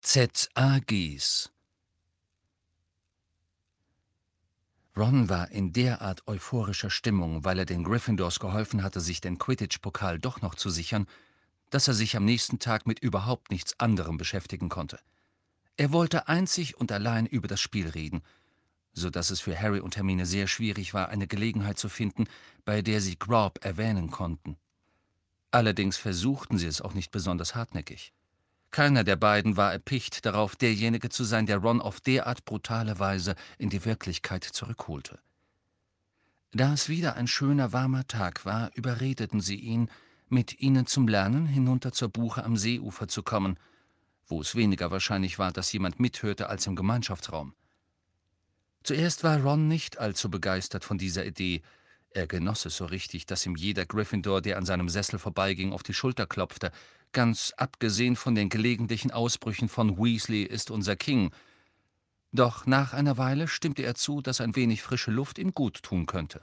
ZAGs. Ron war in derart euphorischer Stimmung, weil er den Gryffindors geholfen hatte, sich den Quidditch-Pokal doch noch zu sichern, dass er sich am nächsten Tag mit überhaupt nichts anderem beschäftigen konnte. Er wollte einzig und allein über das Spiel reden, so dass es für Harry und Hermine sehr schwierig war, eine Gelegenheit zu finden, bei der sie Grob erwähnen konnten. Allerdings versuchten sie es auch nicht besonders hartnäckig. Keiner der beiden war erpicht darauf, derjenige zu sein, der Ron auf derart brutale Weise in die Wirklichkeit zurückholte. Da es wieder ein schöner, warmer Tag war, überredeten sie ihn, mit ihnen zum Lernen hinunter zur Buche am Seeufer zu kommen, wo es weniger wahrscheinlich war, dass jemand mithörte als im Gemeinschaftsraum. Zuerst war Ron nicht allzu begeistert von dieser Idee. Er genoss es so richtig, dass ihm jeder Gryffindor, der an seinem Sessel vorbeiging, auf die Schulter klopfte, ganz abgesehen von den gelegentlichen Ausbrüchen von »Weasley ist unser King«. Doch nach einer Weile stimmte er zu, dass ein wenig frische Luft ihm gut tun könnte.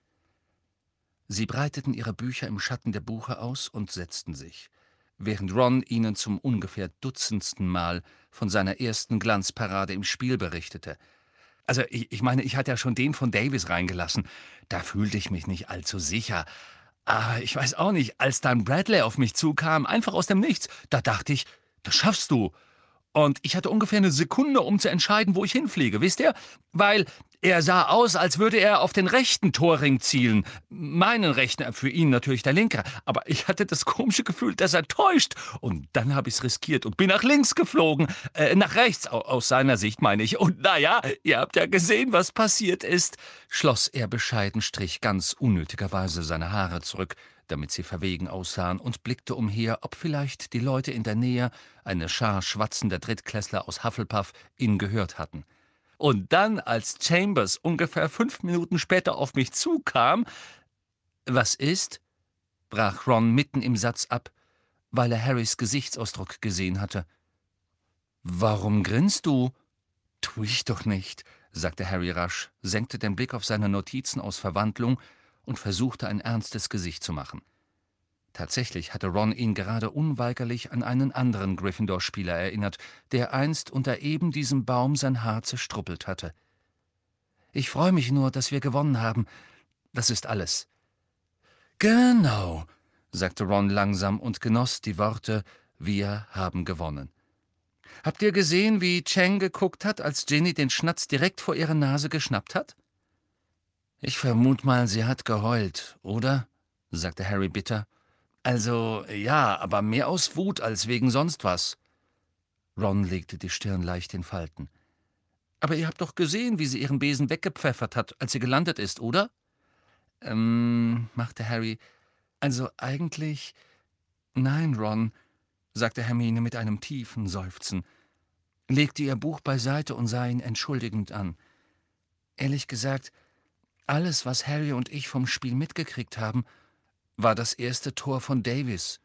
Sie breiteten ihre Bücher im Schatten der Buche aus und setzten sich, während Ron ihnen zum ungefähr dutzendsten Mal von seiner ersten Glanzparade im Spiel berichtete. Also, ich meine, ich hatte ja schon den von Davis reingelassen. Da fühlte ich mich nicht allzu sicher. Aber ich weiß auch nicht, als dann Bradley auf mich zukam, einfach aus dem Nichts, da dachte ich, das schaffst du. Und ich hatte ungefähr eine Sekunde, um zu entscheiden, wo ich hinfliege, wisst ihr? Weil er sah aus, als würde er auf den rechten Torring zielen. Meinen rechten, für ihn natürlich der linke. Aber ich hatte das komische Gefühl, dass er täuscht. Und dann habe ich's riskiert und bin nach links geflogen. Nach rechts, aus seiner Sicht meine ich. Und naja, ihr habt ja gesehen, was passiert ist, schloss er bescheiden, strich ganz unnötigerweise seine Haare zurück, damit sie verwegen aussahen, und blickte umher, ob vielleicht die Leute in der Nähe, eine Schar schwatzender Drittklässler aus Hufflepuff, ihn gehört hatten. Und dann, als Chambers ungefähr 5 Minuten später auf mich zukam. »Was ist?« brach Ron mitten im Satz ab, weil er Harrys Gesichtsausdruck gesehen hatte. »Warum grinst du?« »Tu ich doch nicht«, sagte Harry rasch, senkte den Blick auf seine Notizen aus Verwandlung und versuchte, ein ernstes Gesicht zu machen. Tatsächlich hatte Ron ihn gerade unweigerlich an einen anderen Gryffindor-Spieler erinnert, der einst unter eben diesem Baum sein Haar zerstruppelt hatte. »Ich freue mich nur, dass wir gewonnen haben. Das ist alles.« »Genau«, sagte Ron langsam und genoss die Worte »Wir haben gewonnen«. »Habt ihr gesehen, wie Chang geguckt hat, als Ginny den Schnatz direkt vor ihrer Nase geschnappt hat?« »Ich vermute mal, sie hat geheult, oder?«, sagte Harry bitter. »Also, ja, aber mehr aus Wut als wegen sonst was.« Ron legte die Stirn leicht in Falten. »Aber ihr habt doch gesehen, wie sie ihren Besen weggepfeffert hat, als sie gelandet ist, oder?« machte Harry. »Also eigentlich. Nein, Ron«, sagte Hermine mit einem tiefen Seufzen, legte ihr Buch beiseite und sah ihn entschuldigend an. »Ehrlich gesagt, alles, was Harry und ich vom Spiel mitgekriegt haben, war das erste Tor von Davis.«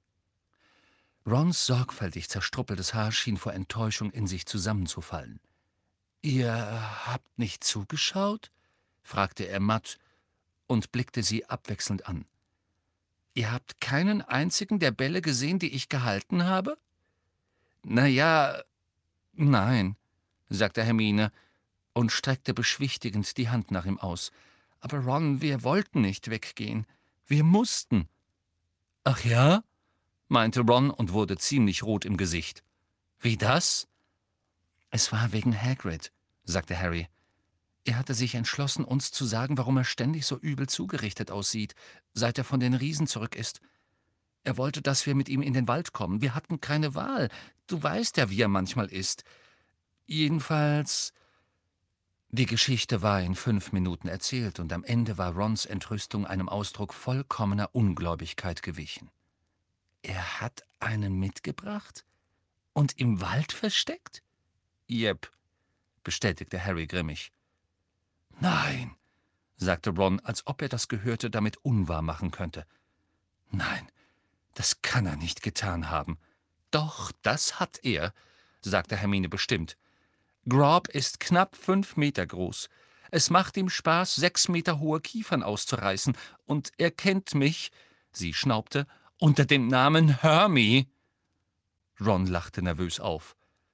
Rons sorgfältig zerstruppeltes Haar schien vor Enttäuschung in sich zusammenzufallen. »Ihr habt nicht zugeschaut?« fragte er matt und blickte sie abwechselnd an. »Ihr habt keinen einzigen der Bälle gesehen, die ich gehalten habe?« »Na ja, nein«, sagte Hermine und streckte beschwichtigend die Hand nach ihm aus. »Aber Ron, wir wollten nicht weggehen. Wir mussten.« »Ach ja?«, meinte Ron und wurde ziemlich rot im Gesicht. »Wie das?« »Es war wegen Hagrid«, sagte Harry. »Er hatte sich entschlossen, uns zu sagen, warum er ständig so übel zugerichtet aussieht, seit er von den Riesen zurück ist. Er wollte, dass wir mit ihm in den Wald kommen. Wir hatten keine Wahl. Du weißt ja, wie er manchmal ist. Jedenfalls.« Die Geschichte war in 5 Minuten erzählt, und am Ende war Rons Entrüstung einem Ausdruck vollkommener Ungläubigkeit gewichen. »Er hat einen mitgebracht? Und im Wald versteckt?« »Jep«, bestätigte Harry grimmig. »Nein«, sagte Ron, als ob er das Gehörte damit unwahr machen könnte. »Nein, das kann er nicht getan haben.« »Doch, das hat er«, sagte Hermine bestimmt. »Grob ist knapp 5 Meter groß. Es macht ihm Spaß, 6 Meter hohe Kiefern auszureißen, und er kennt mich«, sie schnaubte, »unter dem Namen Hermie.« Ron lachte nervös auf.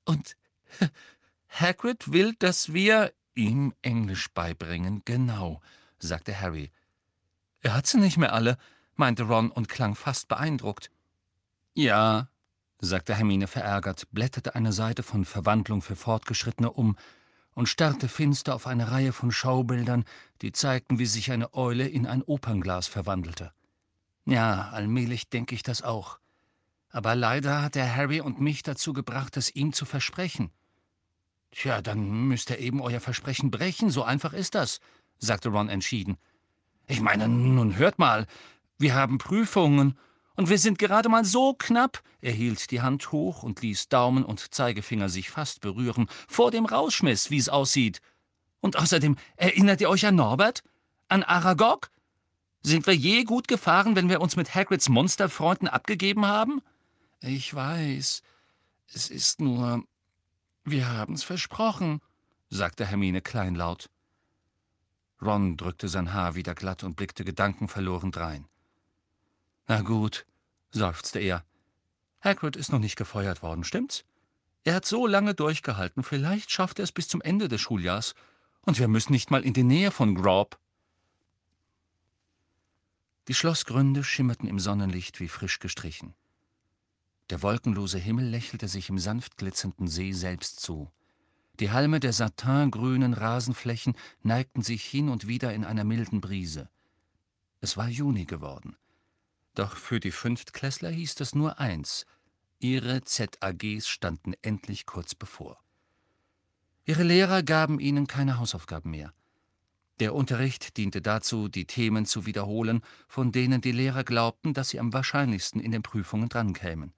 Und Hagrid will, dass wir ihm Englisch beibringen, genau, sagte Harry. Er hat sie nicht mehr alle, meinte Ron und klang fast beeindruckt. Ja, sagte Hermine verärgert, blätterte eine Seite von Verwandlung für Fortgeschrittene um und starrte finster auf eine Reihe von Schaubildern, die zeigten, wie sich eine Eule in ein Opernglas verwandelte. Ja, allmählich denke ich das auch. Aber leider hat er Harry und mich dazu gebracht, es ihm zu versprechen. »Tja, dann müsst ihr eben euer Versprechen brechen, so einfach ist das«, sagte Ron entschieden. »Ich meine, nun hört mal, wir haben Prüfungen, und wir sind gerade mal so knapp«, er hielt die Hand hoch und ließ Daumen und Zeigefinger sich fast berühren, »vor dem Rausschmiss, wie's aussieht. Und außerdem, erinnert ihr euch an Norbert? An Aragog? Sind wir je gut gefahren, wenn wir uns mit Hagrids Monsterfreunden abgegeben haben?« »Ich weiß, es ist nur, wir haben's versprochen«, sagte Hermine kleinlaut. Ron drückte sein Haar wieder glatt und blickte gedankenverloren drein. »Na gut«, seufzte er. »Hagrid ist noch nicht gefeuert worden, stimmt's? Er hat so lange durchgehalten, vielleicht schafft er es bis zum Ende des Schuljahrs. Und wir müssen nicht mal in die Nähe von Grob.« Die Schlossgründe schimmerten im Sonnenlicht wie frisch gestrichen. Der wolkenlose Himmel lächelte sich im sanft glitzernden See selbst zu. Die Halme der satingrünen Rasenflächen neigten sich hin und wieder in einer milden Brise. Es war Juni geworden. Doch für die Fünftklässler hieß es nur eins: ihre ZAGs standen endlich kurz bevor. Ihre Lehrer gaben ihnen keine Hausaufgaben mehr. Der Unterricht diente dazu, die Themen zu wiederholen, von denen die Lehrer glaubten, dass sie am wahrscheinlichsten in den Prüfungen drankämen.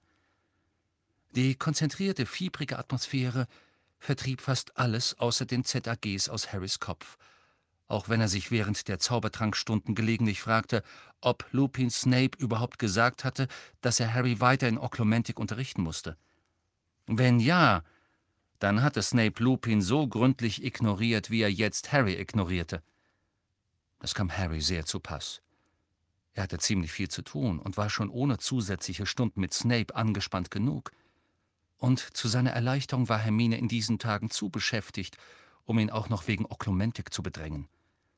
Die konzentrierte, fiebrige Atmosphäre vertrieb fast alles außer den ZAGs aus Harrys Kopf, auch wenn er sich während der Zaubertrankstunden gelegentlich fragte, ob Lupin Snape überhaupt gesagt hatte, dass er Harry weiter in Oklumentik unterrichten musste. Wenn ja, dann hatte Snape Lupin so gründlich ignoriert, wie er jetzt Harry ignorierte. Das kam Harry sehr zu Pass. Er hatte ziemlich viel zu tun und war schon ohne zusätzliche Stunden mit Snape angespannt genug. Und zu seiner Erleichterung war Hermine in diesen Tagen zu beschäftigt, um ihn auch noch wegen Oklumentik zu bedrängen.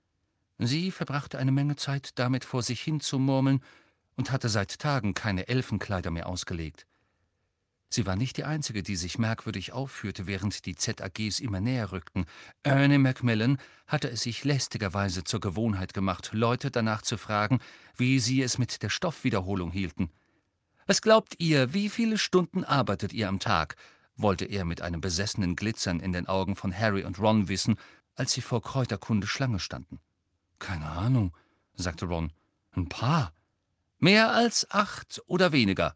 Sie verbrachte eine Menge Zeit damit, vor sich hin zu murmeln, und hatte seit Tagen keine Elfenkleider mehr ausgelegt. Sie war nicht die Einzige, die sich merkwürdig aufführte, während die ZAGs immer näher rückten. Ernie Macmillan hatte es sich lästigerweise zur Gewohnheit gemacht, Leute danach zu fragen, wie sie es mit der Stoffwiederholung hielten. »Was glaubt ihr, wie viele Stunden arbeitet ihr am Tag?« wollte er mit einem besessenen Glitzern in den Augen von Harry und Ron wissen, als sie vor Kräuterkunde Schlange standen. »Keine Ahnung«, sagte Ron. »Ein paar.« »Mehr als 8 oder weniger?«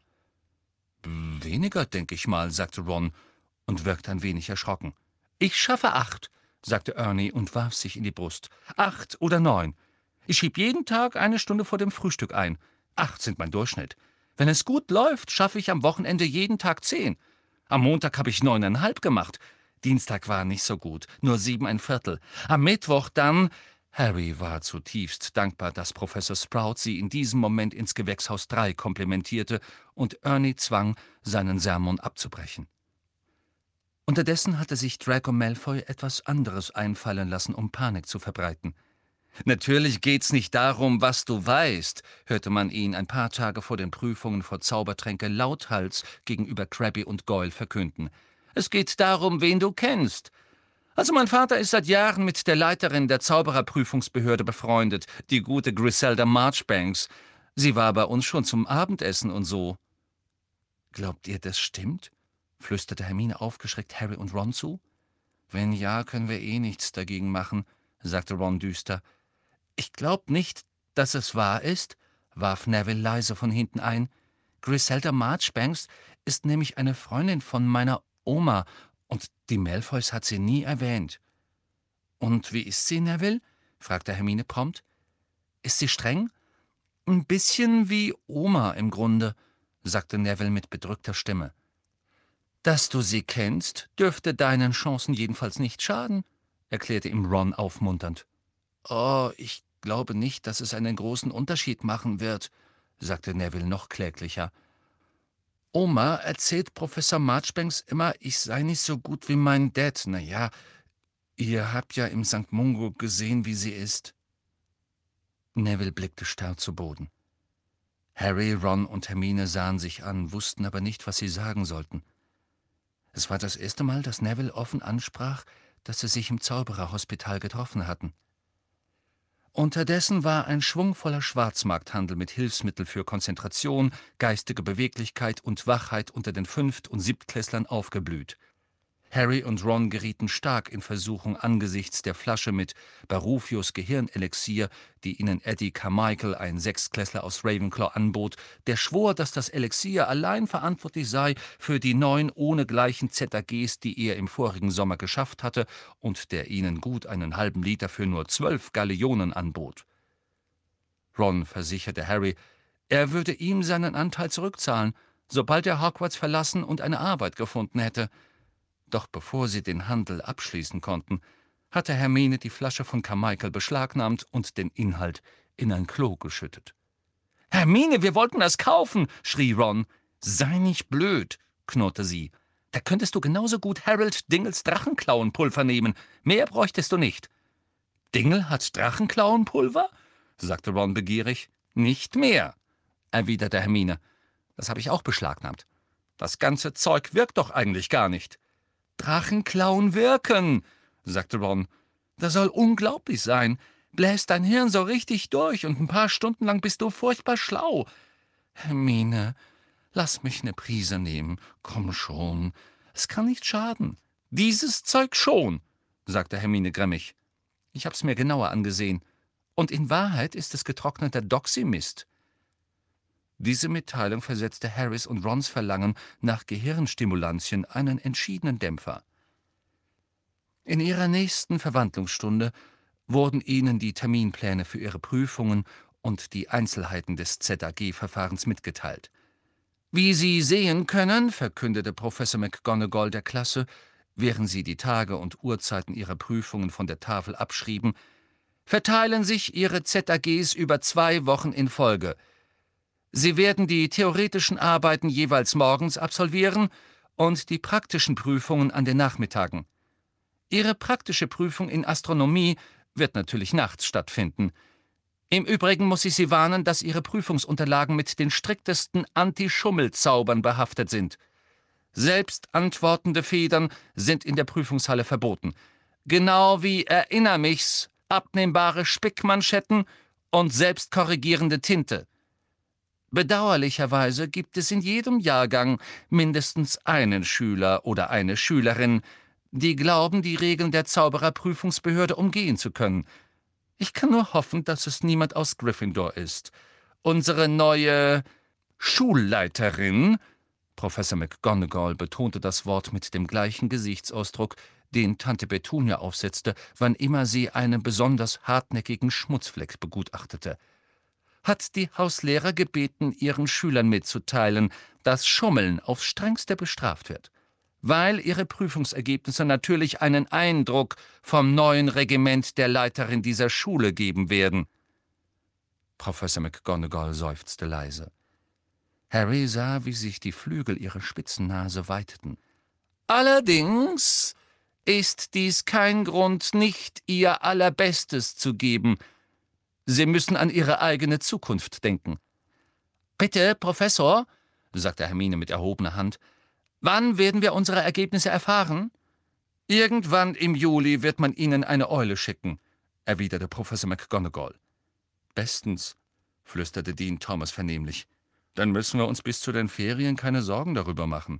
»Weniger, denke ich mal«, sagte Ron und wirkte ein wenig erschrocken. »Ich schaffe 8«, sagte Ernie und warf sich in die Brust. »8 oder 9. Ich schieb jeden Tag eine Stunde vor dem Frühstück ein. 8 sind mein Durchschnitt. Wenn es gut läuft, schaffe ich am Wochenende jeden Tag 10. Am Montag habe ich 9,5 gemacht. Dienstag war nicht so gut, nur 7,25. Am Mittwoch dann...« Harry war zutiefst dankbar, dass Professor Sprout sie in diesem Moment ins Gewächshaus 3 komplimentierte und Ernie zwang, seinen Sermon abzubrechen. Unterdessen hatte sich Draco Malfoy etwas anderes einfallen lassen, um Panik zu verbreiten. »Natürlich geht's nicht darum, was du weißt«, hörte man ihn ein paar Tage vor den Prüfungen vor Zaubertränke lauthals gegenüber Crabbe und Goyle verkünden. »Es geht darum, wen du kennst. Also mein Vater ist seit Jahren mit der Leiterin der Zaubererprüfungsbehörde befreundet, die gute Griselda Marchbanks. Sie war bei uns schon zum Abendessen und so.« »Glaubt ihr, das stimmt?«, flüsterte Hermine aufgeschreckt Harry und Ron zu. »Wenn ja, können wir eh nichts dagegen machen«, sagte Ron düster. »Ich glaub nicht, dass es wahr ist«, warf Neville leise von hinten ein. »Griselda Marchbanks ist nämlich eine Freundin von meiner Oma, und die Malfoys hat sie nie erwähnt.« »Und wie ist sie, Neville?«, fragte Hermine prompt. »Ist sie streng?« »Ein bisschen wie Oma im Grunde«, sagte Neville mit bedrückter Stimme. »Dass du sie kennst, dürfte deinen Chancen jedenfalls nicht schaden«, erklärte ihm Ron aufmunternd. »Oh, ich glaube nicht, dass es einen großen Unterschied machen wird«, sagte Neville noch kläglicher. Oma erzählt Professor Marchbanks immer, ich sei nicht so gut wie mein Dad. Na ja, ihr habt ja im St. Mungo gesehen, wie sie ist.« Neville blickte starr zu Boden. Harry, Ron und Hermine sahen sich an, wussten aber nicht, was sie sagen sollten. Es war das erste Mal, dass Neville offen ansprach, dass sie sich im Zaubererhospital getroffen hatten. Unterdessen war ein schwungvoller Schwarzmarkthandel mit Hilfsmitteln für Konzentration, geistige Beweglichkeit und Wachheit unter den Fünft- und Siebtklässlern aufgeblüht. Harry und Ron gerieten stark in Versuchung angesichts der Flasche mit Barufius Gehirnelixier, die ihnen Eddie Carmichael, ein Sechstklässler aus Ravenclaw, anbot, der schwor, dass das Elixier allein verantwortlich sei für die 9 ohnegleichen ZAGs, die er im vorigen Sommer geschafft hatte, und der ihnen gut einen halben Liter für nur 12 Gallionen anbot. Ron versicherte Harry, er würde ihm seinen Anteil zurückzahlen, sobald er Hogwarts verlassen und eine Arbeit gefunden hätte. Doch bevor sie den Handel abschließen konnten, hatte Hermine die Flasche von Carmichael beschlagnahmt und den Inhalt in ein Klo geschüttet. »Hermine, wir wollten das kaufen«, schrie Ron. »Sei nicht blöd«, knurrte sie. »Da könntest du genauso gut Harold Dingles Drachenklauenpulver nehmen. Mehr bräuchtest du nicht.« »Dingle hat Drachenklauenpulver?«, sagte Ron begierig. »Nicht mehr«, erwiderte Hermine. »Das habe ich auch beschlagnahmt. Das ganze Zeug wirkt doch eigentlich gar nicht.« »Drachenklauen wirken«, sagte Ron. »Das soll unglaublich sein. Bläst dein Hirn so richtig durch und ein paar Stunden lang bist du furchtbar schlau. Hermine, lass mich eine Prise nehmen. Komm schon. Es kann nicht schaden.« »Dieses Zeug schon«, sagte Hermine grimmig. »Ich hab's mir genauer angesehen. Und in Wahrheit ist es getrockneter Doxymist.« Diese Mitteilung versetzte Harrys und Rons Verlangen nach Gehirnstimulantien einen entschiedenen Dämpfer. In ihrer nächsten Verwandlungsstunde wurden ihnen die Terminpläne für ihre Prüfungen und die Einzelheiten des ZAG-Verfahrens mitgeteilt. »Wie Sie sehen können«, verkündete Professor McGonagall der Klasse, während sie die Tage und Uhrzeiten ihrer Prüfungen von der Tafel abschrieben, »verteilen sich Ihre ZAGs über 2 Wochen in Folge. Sie werden die theoretischen Arbeiten jeweils morgens absolvieren und die praktischen Prüfungen an den Nachmittagen. Ihre praktische Prüfung in Astronomie wird natürlich nachts stattfinden. Im Übrigen muss ich Sie warnen, dass Ihre Prüfungsunterlagen mit den striktesten Anti-Schummel-Zaubern behaftet sind. Selbst antwortende Federn sind in der Prüfungshalle verboten. Genau wie Erinner mich's, abnehmbare Spickmanschetten und selbstkorrigierende Tinte. Bedauerlicherweise gibt es in jedem Jahrgang mindestens einen Schüler oder eine Schülerin, die glauben, die Regeln der Zaubererprüfungsbehörde umgehen zu können. Ich kann nur hoffen, dass es niemand aus Gryffindor ist. Unsere neue Schulleiterin«, Professor McGonagall betonte das Wort mit dem gleichen Gesichtsausdruck, den Tante Petunia aufsetzte, wann immer sie einen besonders hartnäckigen Schmutzfleck begutachtete, hat die Hauslehrer gebeten, ihren Schülern mitzuteilen, dass Schummeln aufs Strengste bestraft wird, weil ihre Prüfungsergebnisse natürlich einen Eindruck vom neuen Regiment der Leiterin dieser Schule geben werden.« Professor McGonagall seufzte leise. Harry sah, wie sich die Flügel ihrer spitzen Nase weiteten. »Allerdings ist dies kein Grund, nicht ihr Allerbestes zu geben. Sie müssen an Ihre eigene Zukunft denken.« »Bitte, Professor«, sagte Hermine mit erhobener Hand, »wann werden wir unsere Ergebnisse erfahren?« »Irgendwann im Juli wird man Ihnen eine Eule schicken«, erwiderte Professor McGonagall. »Bestens«, flüsterte Dean Thomas vernehmlich. »Dann müssen wir uns bis zu den Ferien keine Sorgen darüber machen.«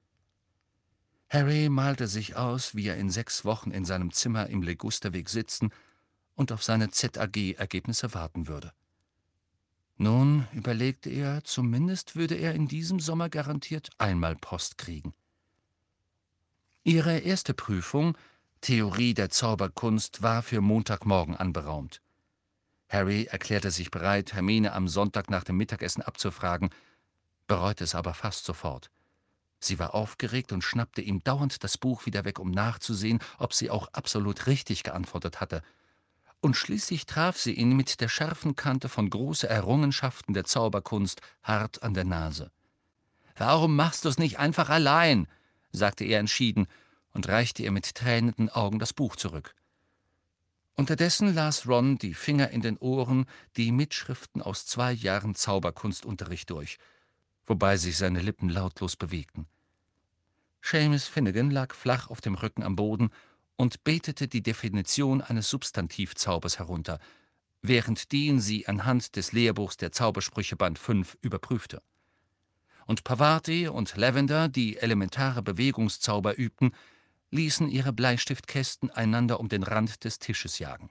Harry malte sich aus, wie er in 6 Wochen in seinem Zimmer im Ligusterweg sitzen und auf seine ZAG-Ergebnisse warten würde. Nun, überlegte er, zumindest würde er in diesem Sommer garantiert einmal Post kriegen. Ihre erste Prüfung, Theorie der Zauberkunst, war für Montagmorgen anberaumt. Harry erklärte sich bereit, Hermine am Sonntag nach dem Mittagessen abzufragen, bereute es aber fast sofort. Sie war aufgeregt und schnappte ihm dauernd das Buch wieder weg, um nachzusehen, ob sie auch absolut richtig geantwortet hatte. Und schließlich traf sie ihn mit der scharfen Kante von große Errungenschaften der Zauberkunst hart an der Nase. »Warum machst du es nicht einfach allein?« sagte er entschieden und reichte ihr mit tränenden Augen das Buch zurück. Unterdessen las Ron, die Finger in den Ohren, die Mitschriften aus 2 Jahren Zauberkunstunterricht durch, wobei sich seine Lippen lautlos bewegten. Seamus Finnegan lag flach auf dem Rücken am Boden und betete die Definition eines Substantivzaubers herunter, während Dean sie anhand des Lehrbuchs der Zaubersprüche Band 5 überprüfte. Und Parvati und Lavender, die elementare Bewegungszauber übten, ließen ihre Bleistiftkästen einander um den Rand des Tisches jagen.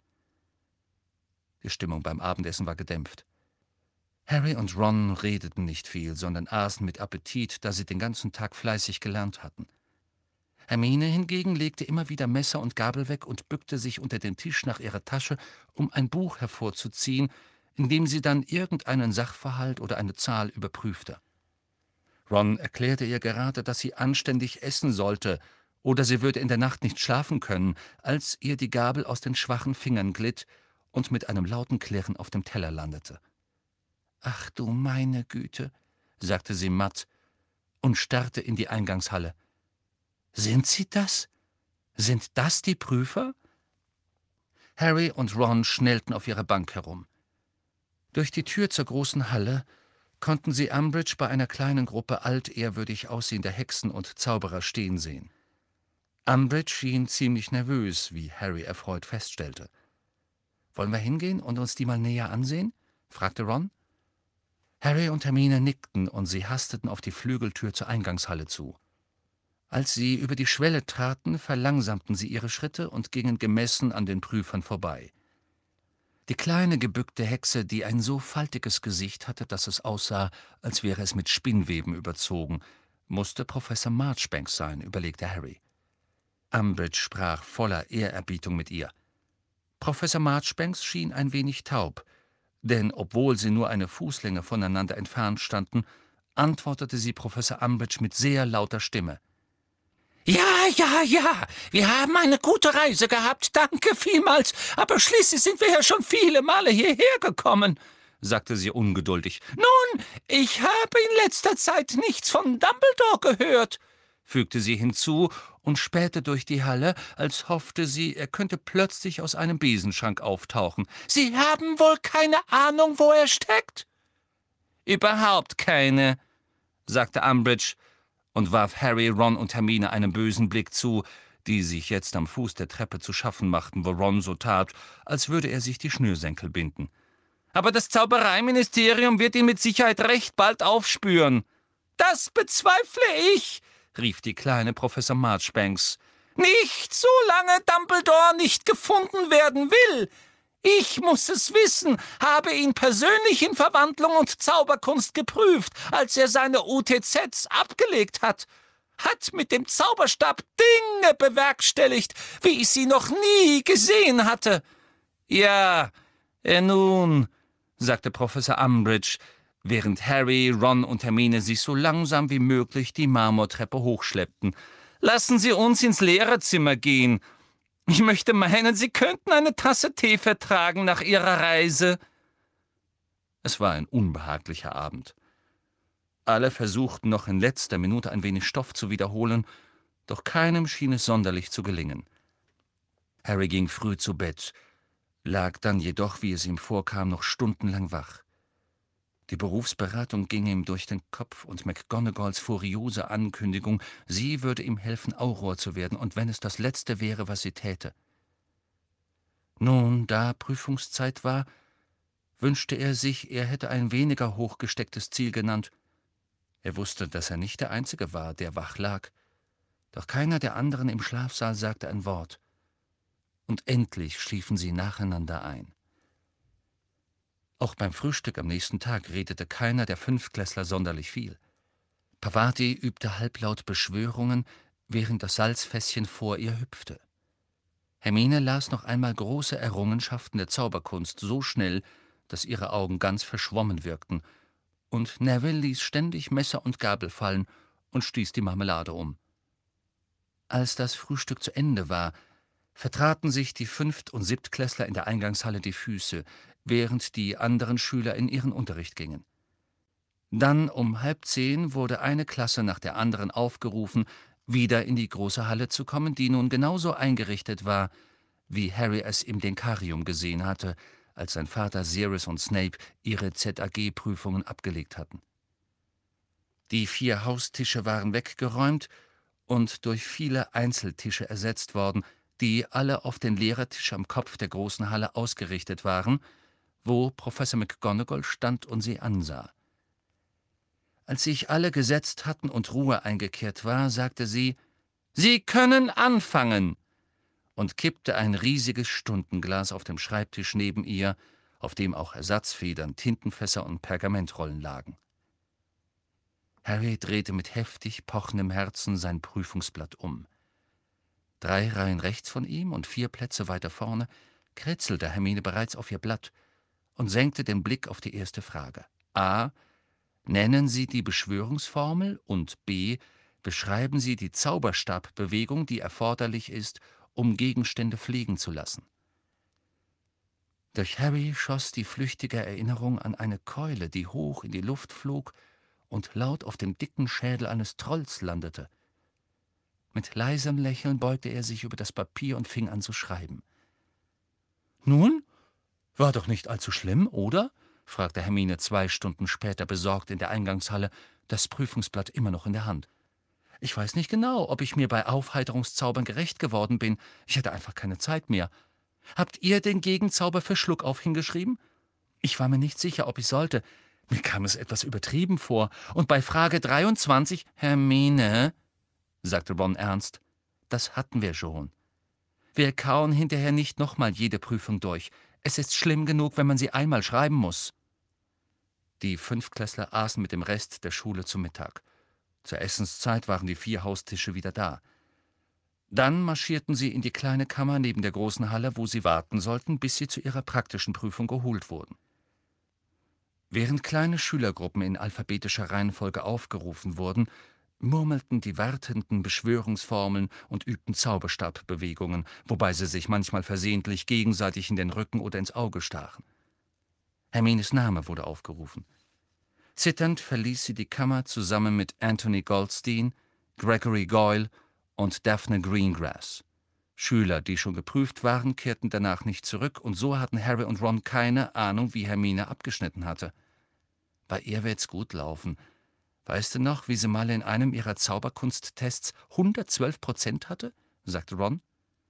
Die Stimmung beim Abendessen war gedämpft. Harry und Ron redeten nicht viel, sondern aßen mit Appetit, da sie den ganzen Tag fleißig gelernt hatten. Hermine hingegen legte immer wieder Messer und Gabel weg und bückte sich unter den Tisch nach ihrer Tasche, um ein Buch hervorzuziehen, in dem sie dann irgendeinen Sachverhalt oder eine Zahl überprüfte. Ron erklärte ihr gerade, dass sie anständig essen sollte, oder sie würde in der Nacht nicht schlafen können, als ihr die Gabel aus den schwachen Fingern glitt und mit einem lauten Klirren auf dem Teller landete. »Ach du meine Güte«, sagte sie matt und starrte in die Eingangshalle. »Sind sie das? Sind das die Prüfer?« Harry und Ron schnellten auf ihrer Bank herum. Durch die Tür zur großen Halle konnten sie Umbridge bei einer kleinen Gruppe altehrwürdig aussehender Hexen und Zauberer stehen sehen. Umbridge schien ziemlich nervös, wie Harry erfreut feststellte. »Wollen wir hingehen und uns die mal näher ansehen?« fragte Ron. Harry und Hermine nickten und sie hasteten auf die Flügeltür zur Eingangshalle zu. Als sie über die Schwelle traten, verlangsamten sie ihre Schritte und gingen gemessen an den Prüfern vorbei. Die kleine gebückte Hexe, die ein so faltiges Gesicht hatte, dass es aussah, als wäre es mit Spinnweben überzogen, musste Professor Marchbanks sein, überlegte Harry. Umbridge sprach voller Ehrerbietung mit ihr. Professor Marchbanks schien ein wenig taub, denn obwohl sie nur eine Fußlänge voneinander entfernt standen, antwortete sie Professor Umbridge mit sehr lauter Stimme. »Ja, wir haben eine gute Reise gehabt, danke vielmals, aber schließlich sind wir ja schon viele Male hierher gekommen«, sagte sie ungeduldig. »Nun, ich habe in letzter Zeit nichts von Dumbledore gehört«, fügte sie hinzu und spähte durch die Halle, als hoffte sie, er könnte plötzlich aus einem Besenschrank auftauchen. »Sie haben wohl keine Ahnung, wo er steckt?« »Überhaupt keine«, sagte Umbridge und warf Harry, Ron und Hermine einen bösen Blick zu, die sich jetzt am Fuß der Treppe zu schaffen machten, wo Ron so tat, als würde er sich die Schnürsenkel binden. »Aber das Zaubereiministerium wird ihn mit Sicherheit recht bald aufspüren.« »Das bezweifle ich«, rief die kleine Professor Marchbanks. »Nicht, solange Dumbledore nicht gefunden werden will. Ich muss es wissen, habe ihn persönlich in Verwandlung und Zauberkunst geprüft, als er seine UTZs abgelegt hat. Hat mit dem Zauberstab Dinge bewerkstelligt, wie ich sie noch nie gesehen hatte.« »Ja, nun«, sagte Professor Umbridge, während Harry, Ron und Hermine sich so langsam wie möglich die Marmortreppe hochschleppten. »Lassen Sie uns ins Lehrerzimmer gehen. Ich möchte meinen, Sie könnten eine Tasse Tee vertragen nach Ihrer Reise.« Es war ein unbehaglicher Abend. Alle versuchten noch in letzter Minute ein wenig Stoff zu wiederholen, doch keinem schien es sonderlich zu gelingen. Harry ging früh zu Bett, lag dann jedoch, wie es ihm vorkam, noch stundenlang wach. Die Berufsberatung ging ihm durch den Kopf und McGonagalls furiose Ankündigung, sie würde ihm helfen, Auror zu werden, und wenn es das Letzte wäre, was sie täte. Nun, da Prüfungszeit war, wünschte er sich, er hätte ein weniger hochgestecktes Ziel genannt. Er wusste, dass er nicht der Einzige war, der wach lag, doch keiner der anderen im Schlafsaal sagte ein Wort. Und endlich schliefen sie nacheinander ein. Auch beim Frühstück am nächsten Tag redete keiner der Fünftklässler sonderlich viel. Parvati übte halblaut Beschwörungen, während das Salzfässchen vor ihr hüpfte. Hermine las noch einmal große Errungenschaften der Zauberkunst so schnell, dass ihre Augen ganz verschwommen wirkten, und Neville ließ ständig Messer und Gabel fallen und stieß die Marmelade um. Als das Frühstück zu Ende war, vertraten sich die Fünft- und Siebtklässler in der Eingangshalle die Füße, während die anderen Schüler in ihren Unterricht gingen. Dann um 9:30 wurde eine Klasse nach der anderen aufgerufen, wieder in die große Halle zu kommen, die nun genauso eingerichtet war, wie Harry es im Denkarium gesehen hatte, als sein Vater Sirius und Snape ihre ZAG-Prüfungen abgelegt hatten. Die 4 Haustische waren weggeräumt und durch viele Einzeltische ersetzt worden, die alle auf den Lehrertisch am Kopf der großen Halle ausgerichtet waren, wo Professor McGonagall stand und sie ansah. Als sich alle gesetzt hatten und Ruhe eingekehrt war, sagte sie: »Sie können anfangen!« und kippte ein riesiges Stundenglas auf dem Schreibtisch neben ihr, auf dem auch Ersatzfedern, Tintenfässer und Pergamentrollen lagen. Harry drehte mit heftig pochendem Herzen sein Prüfungsblatt um. 3 Reihen rechts von ihm und 4 Plätze weiter vorne kritzelte Hermine bereits auf ihr Blatt und senkte den Blick auf die erste Frage. A. Nennen Sie die Beschwörungsformel und B. Beschreiben Sie die Zauberstabbewegung, die erforderlich ist, um Gegenstände fliegen zu lassen. Durch Harry schoss die flüchtige Erinnerung an eine Keule, die hoch in die Luft flog und laut auf dem dicken Schädel eines Trolls landete. Mit leisem Lächeln beugte er sich über das Papier und fing an zu schreiben. »Nun, war doch nicht allzu schlimm, oder?« fragte Hermine 2 Stunden später besorgt in der Eingangshalle, das Prüfungsblatt immer noch in der Hand. »Ich weiß nicht genau, ob ich mir bei Aufheiterungszaubern gerecht geworden bin. Ich hatte einfach keine Zeit mehr. Habt ihr den Gegenzauber für Schluckauf hingeschrieben? Ich war mir nicht sicher, ob ich sollte. Mir kam es etwas übertrieben vor. Und bei Frage 23, »Hermine«, sagte Ron ernst, »das hatten wir schon. Wir kauen hinterher nicht nochmal jede Prüfung durch. Es ist schlimm genug, wenn man sie einmal schreiben muss.« Die 5-Klässler aßen mit dem Rest der Schule zu Mittag. Zur Essenszeit waren die 4 Haustische wieder da. Dann marschierten sie in die kleine Kammer neben der großen Halle, wo sie warten sollten, bis sie zu ihrer praktischen Prüfung geholt wurden. Während kleine Schülergruppen in alphabetischer Reihenfolge aufgerufen wurden, murmelten die Wartenden Beschwörungsformeln und übten Zauberstabbewegungen, wobei sie sich manchmal versehentlich gegenseitig in den Rücken oder ins Auge stachen. Hermines Name wurde aufgerufen. Zitternd verließ sie die Kammer zusammen mit Anthony Goldstein, Gregory Goyle und Daphne Greengrass. Schüler, die schon geprüft waren, kehrten danach nicht zurück, und so hatten Harry und Ron keine Ahnung, wie Hermine abgeschnitten hatte. Bei ihr wird's gut laufen. Weißt du noch, wie sie mal in einem ihrer Zauberkunsttests 112% hatte?« sagte Ron.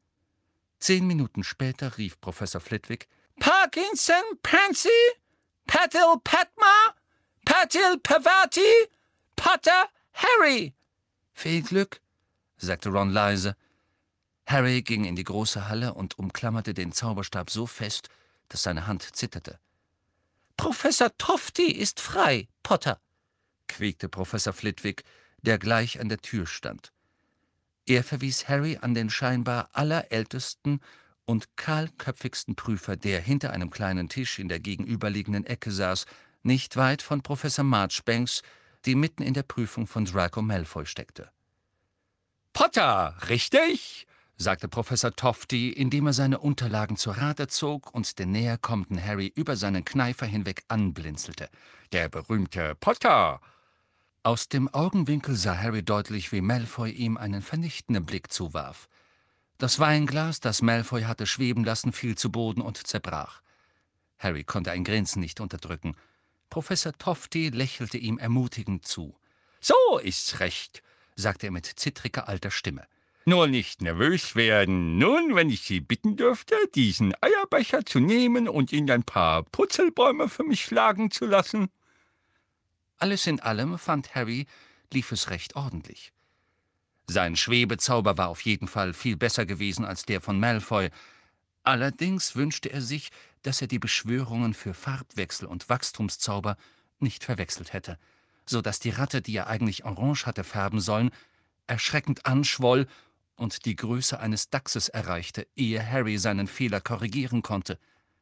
10 Minuten später rief Professor Flitwick: »Parkinson, Pansy, Patil Padma, Patil Pavati, Potter, Harry!« »Viel Glück«, sagte Ron leise. Harry ging in die große Halle und umklammerte den Zauberstab so fest, dass seine Hand zitterte. »Professor Tofty ist frei, Potter«, quiekte Professor Flitwick, der gleich an der Tür stand. Er verwies Harry an den scheinbar allerältesten und kahlköpfigsten Prüfer, der hinter einem kleinen Tisch in der gegenüberliegenden Ecke saß, nicht weit von Professor Marchbanks, die mitten in der Prüfung von Draco Malfoy steckte. »Potter, richtig?« sagte Professor Tofty, indem er seine Unterlagen zur Rate zog und den näher kommenden Harry über seinen Kneifer hinweg anblinzelte. »Der berühmte Potter!« Aus dem Augenwinkel sah Harry deutlich, wie Malfoy ihm einen vernichtenden Blick zuwarf. Das Weinglas, das Malfoy hatte schweben lassen, fiel zu Boden und zerbrach. Harry konnte ein Grinsen nicht unterdrücken. Professor Tofty lächelte ihm ermutigend zu. »So ist's recht«, sagte er mit zittriger alter Stimme. »Nur nicht nervös werden. Nun, wenn ich Sie bitten dürfte, diesen Eierbecher zu nehmen und in ein paar Purzelbäume für mich schlagen zu lassen.« Alles in allem, fand Harry, lief es recht ordentlich. Sein Schwebezauber war auf jeden Fall viel besser gewesen als der von Malfoy. Allerdings wünschte er sich, dass er die Beschwörungen für Farbwechsel und Wachstumszauber nicht verwechselt hätte, so dass die Ratte, die er eigentlich orange hatte färben sollen, erschreckend anschwoll und die Größe eines Dachses erreichte, ehe Harry seinen Fehler korrigieren konnte.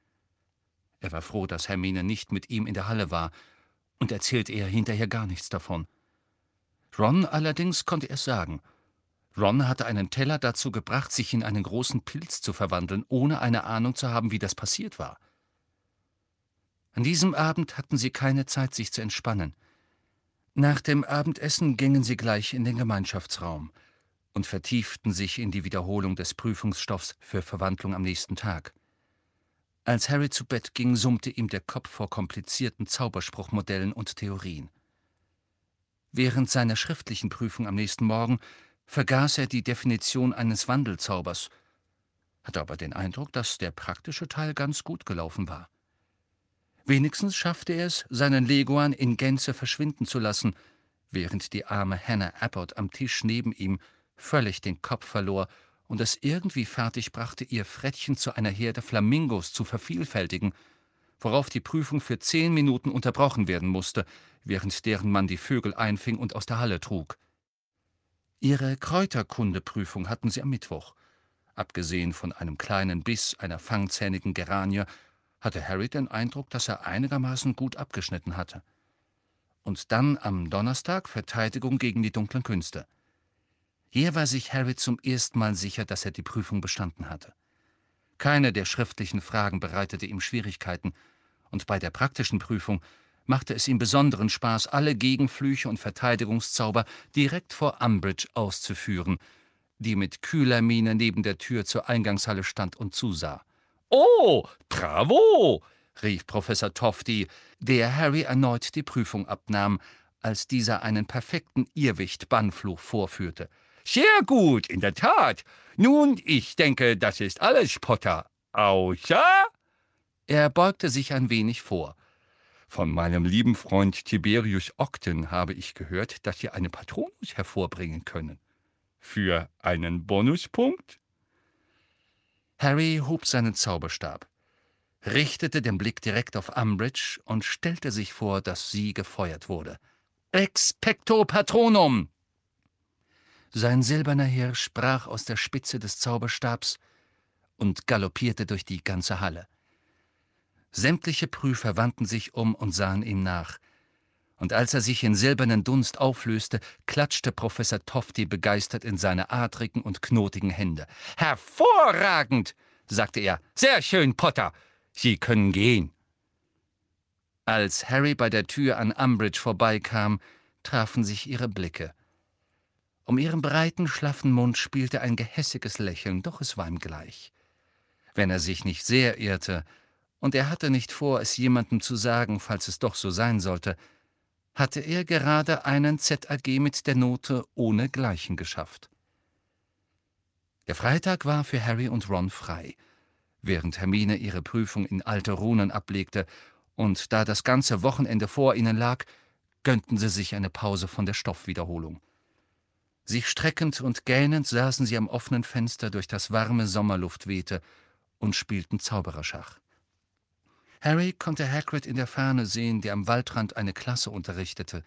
Er war froh, dass Hermine nicht mit ihm in der Halle war, und erzählte ihr hinterher gar nichts davon. Ron allerdings konnte es sagen. Ron hatte einen Teller dazu gebracht, sich in einen großen Pilz zu verwandeln, ohne eine Ahnung zu haben, wie das passiert war. An diesem Abend hatten sie keine Zeit, sich zu entspannen. Nach dem Abendessen gingen sie gleich in den Gemeinschaftsraum und vertieften sich in die Wiederholung des Prüfungsstoffs für Verwandlung am nächsten Tag. Als Harry zu Bett ging, summte ihm der Kopf vor komplizierten Zauberspruchmodellen und Theorien. Während seiner schriftlichen Prüfung am nächsten Morgen vergaß er die Definition eines Wandelzaubers, hatte aber den Eindruck, dass der praktische Teil ganz gut gelaufen war. Wenigstens schaffte er es, seinen Leguan in Gänze verschwinden zu lassen, während die arme Hannah Abbott am Tisch neben ihm völlig den Kopf verlor und es irgendwie fertigbrachte, ihr Frettchen zu einer Herde Flamingos zu vervielfältigen, worauf die Prüfung für 10 Minuten unterbrochen werden musste, während deren man die Vögel einfing und aus der Halle trug. Ihre Kräuterkundeprüfung hatten sie am Mittwoch. Abgesehen von einem kleinen Biss einer fangzähnigen Geranie hatte Harry den Eindruck, dass er einigermaßen gut abgeschnitten hatte. Und dann am Donnerstag Verteidigung gegen die dunklen Künste. Hier war sich Harry zum ersten Mal sicher, dass er die Prüfung bestanden hatte. Keine der schriftlichen Fragen bereitete ihm Schwierigkeiten, und bei der praktischen Prüfung machte es ihm besonderen Spaß, alle Gegenflüche und Verteidigungszauber direkt vor Umbridge auszuführen, die mit kühler Miene neben der Tür zur Eingangshalle stand und zusah. »Oh, bravo!« rief Professor Tofty, der Harry erneut die Prüfung abnahm, als dieser einen perfekten Irrwicht-Bannfluch vorführte. »Sehr gut, in der Tat. Nun, ich denke, das ist alles, Potter. Außer...« Er beugte sich ein wenig vor. »Von meinem lieben Freund Tiberius Octen habe ich gehört, dass Sie einen Patronus hervorbringen können. Für einen Bonuspunkt?« Harry hob seinen Zauberstab, richtete den Blick direkt auf Umbridge und stellte sich vor, dass sie gefeuert wurde. »Expecto Patronum!« Sein silberner Hirsch brach aus der Spitze des Zauberstabs und galoppierte durch die ganze Halle. Sämtliche Prüfer wandten sich um und sahen ihm nach. Und als er sich in silbernen Dunst auflöste, klatschte Professor Tofty begeistert in seine adrigen und knotigen Hände. »Hervorragend«, sagte er. »Sehr schön, Potter. Sie können gehen.« Als Harry bei der Tür an Umbridge vorbeikam, trafen sich ihre Blicke. Um ihren breiten, schlaffen Mund spielte ein gehässiges Lächeln, doch es war ihm gleich. Wenn er sich nicht sehr irrte, und er hatte nicht vor, es jemandem zu sagen, falls es doch so sein sollte, hatte er gerade einen ZAG mit der Note ohnegleichen geschafft. Der Freitag war für Harry und Ron frei, während Hermine ihre Prüfung in alte Runen ablegte, und da das ganze Wochenende vor ihnen lag, gönnten sie sich eine Pause von der Stoffwiederholung. Sich streckend und gähnend saßen sie am offenen Fenster, durch das warme Sommerluft wehte, und spielten Zaubererschach. Harry konnte Hagrid in der Ferne sehen, der am Waldrand eine Klasse unterrichtete.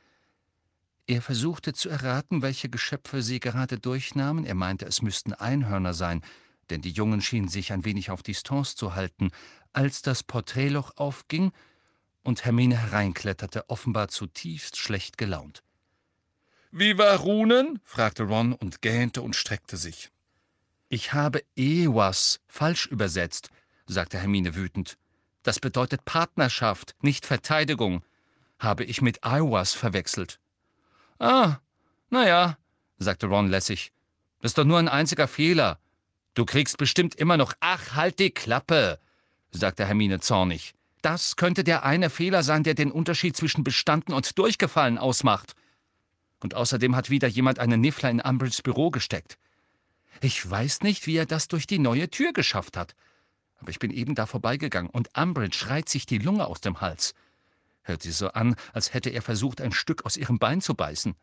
Er versuchte zu erraten, welche Geschöpfe sie gerade durchnahmen. Er meinte, es müssten Einhörner sein, denn die Jungen schienen sich ein wenig auf Distanz zu halten, als das Porträtloch aufging und Hermine hereinkletterte, offenbar zutiefst schlecht gelaunt. »Viva Runen?« fragte Ron und gähnte und streckte sich. »Ich habe Ewas falsch übersetzt«, sagte Hermine wütend. »Das bedeutet Partnerschaft, nicht Verteidigung. Habe ich mit Iowas verwechselt.« »Ah, naja«, sagte Ron lässig. »Das ist doch nur ein einziger Fehler. Du kriegst bestimmt immer noch...« »Ach, halt die Klappe«, sagte Hermine zornig. »Das könnte der eine Fehler sein, der den Unterschied zwischen bestanden und durchgefallen ausmacht. Und außerdem hat wieder jemand einen Niffler in Umbridges Büro gesteckt. Ich weiß nicht, wie er das durch die neue Tür geschafft hat. Aber ich bin eben da vorbeigegangen und Umbridge schreit sich die Lunge aus dem Hals. Hört sich so an, als hätte er versucht, ein Stück aus ihrem Bein zu beißen.«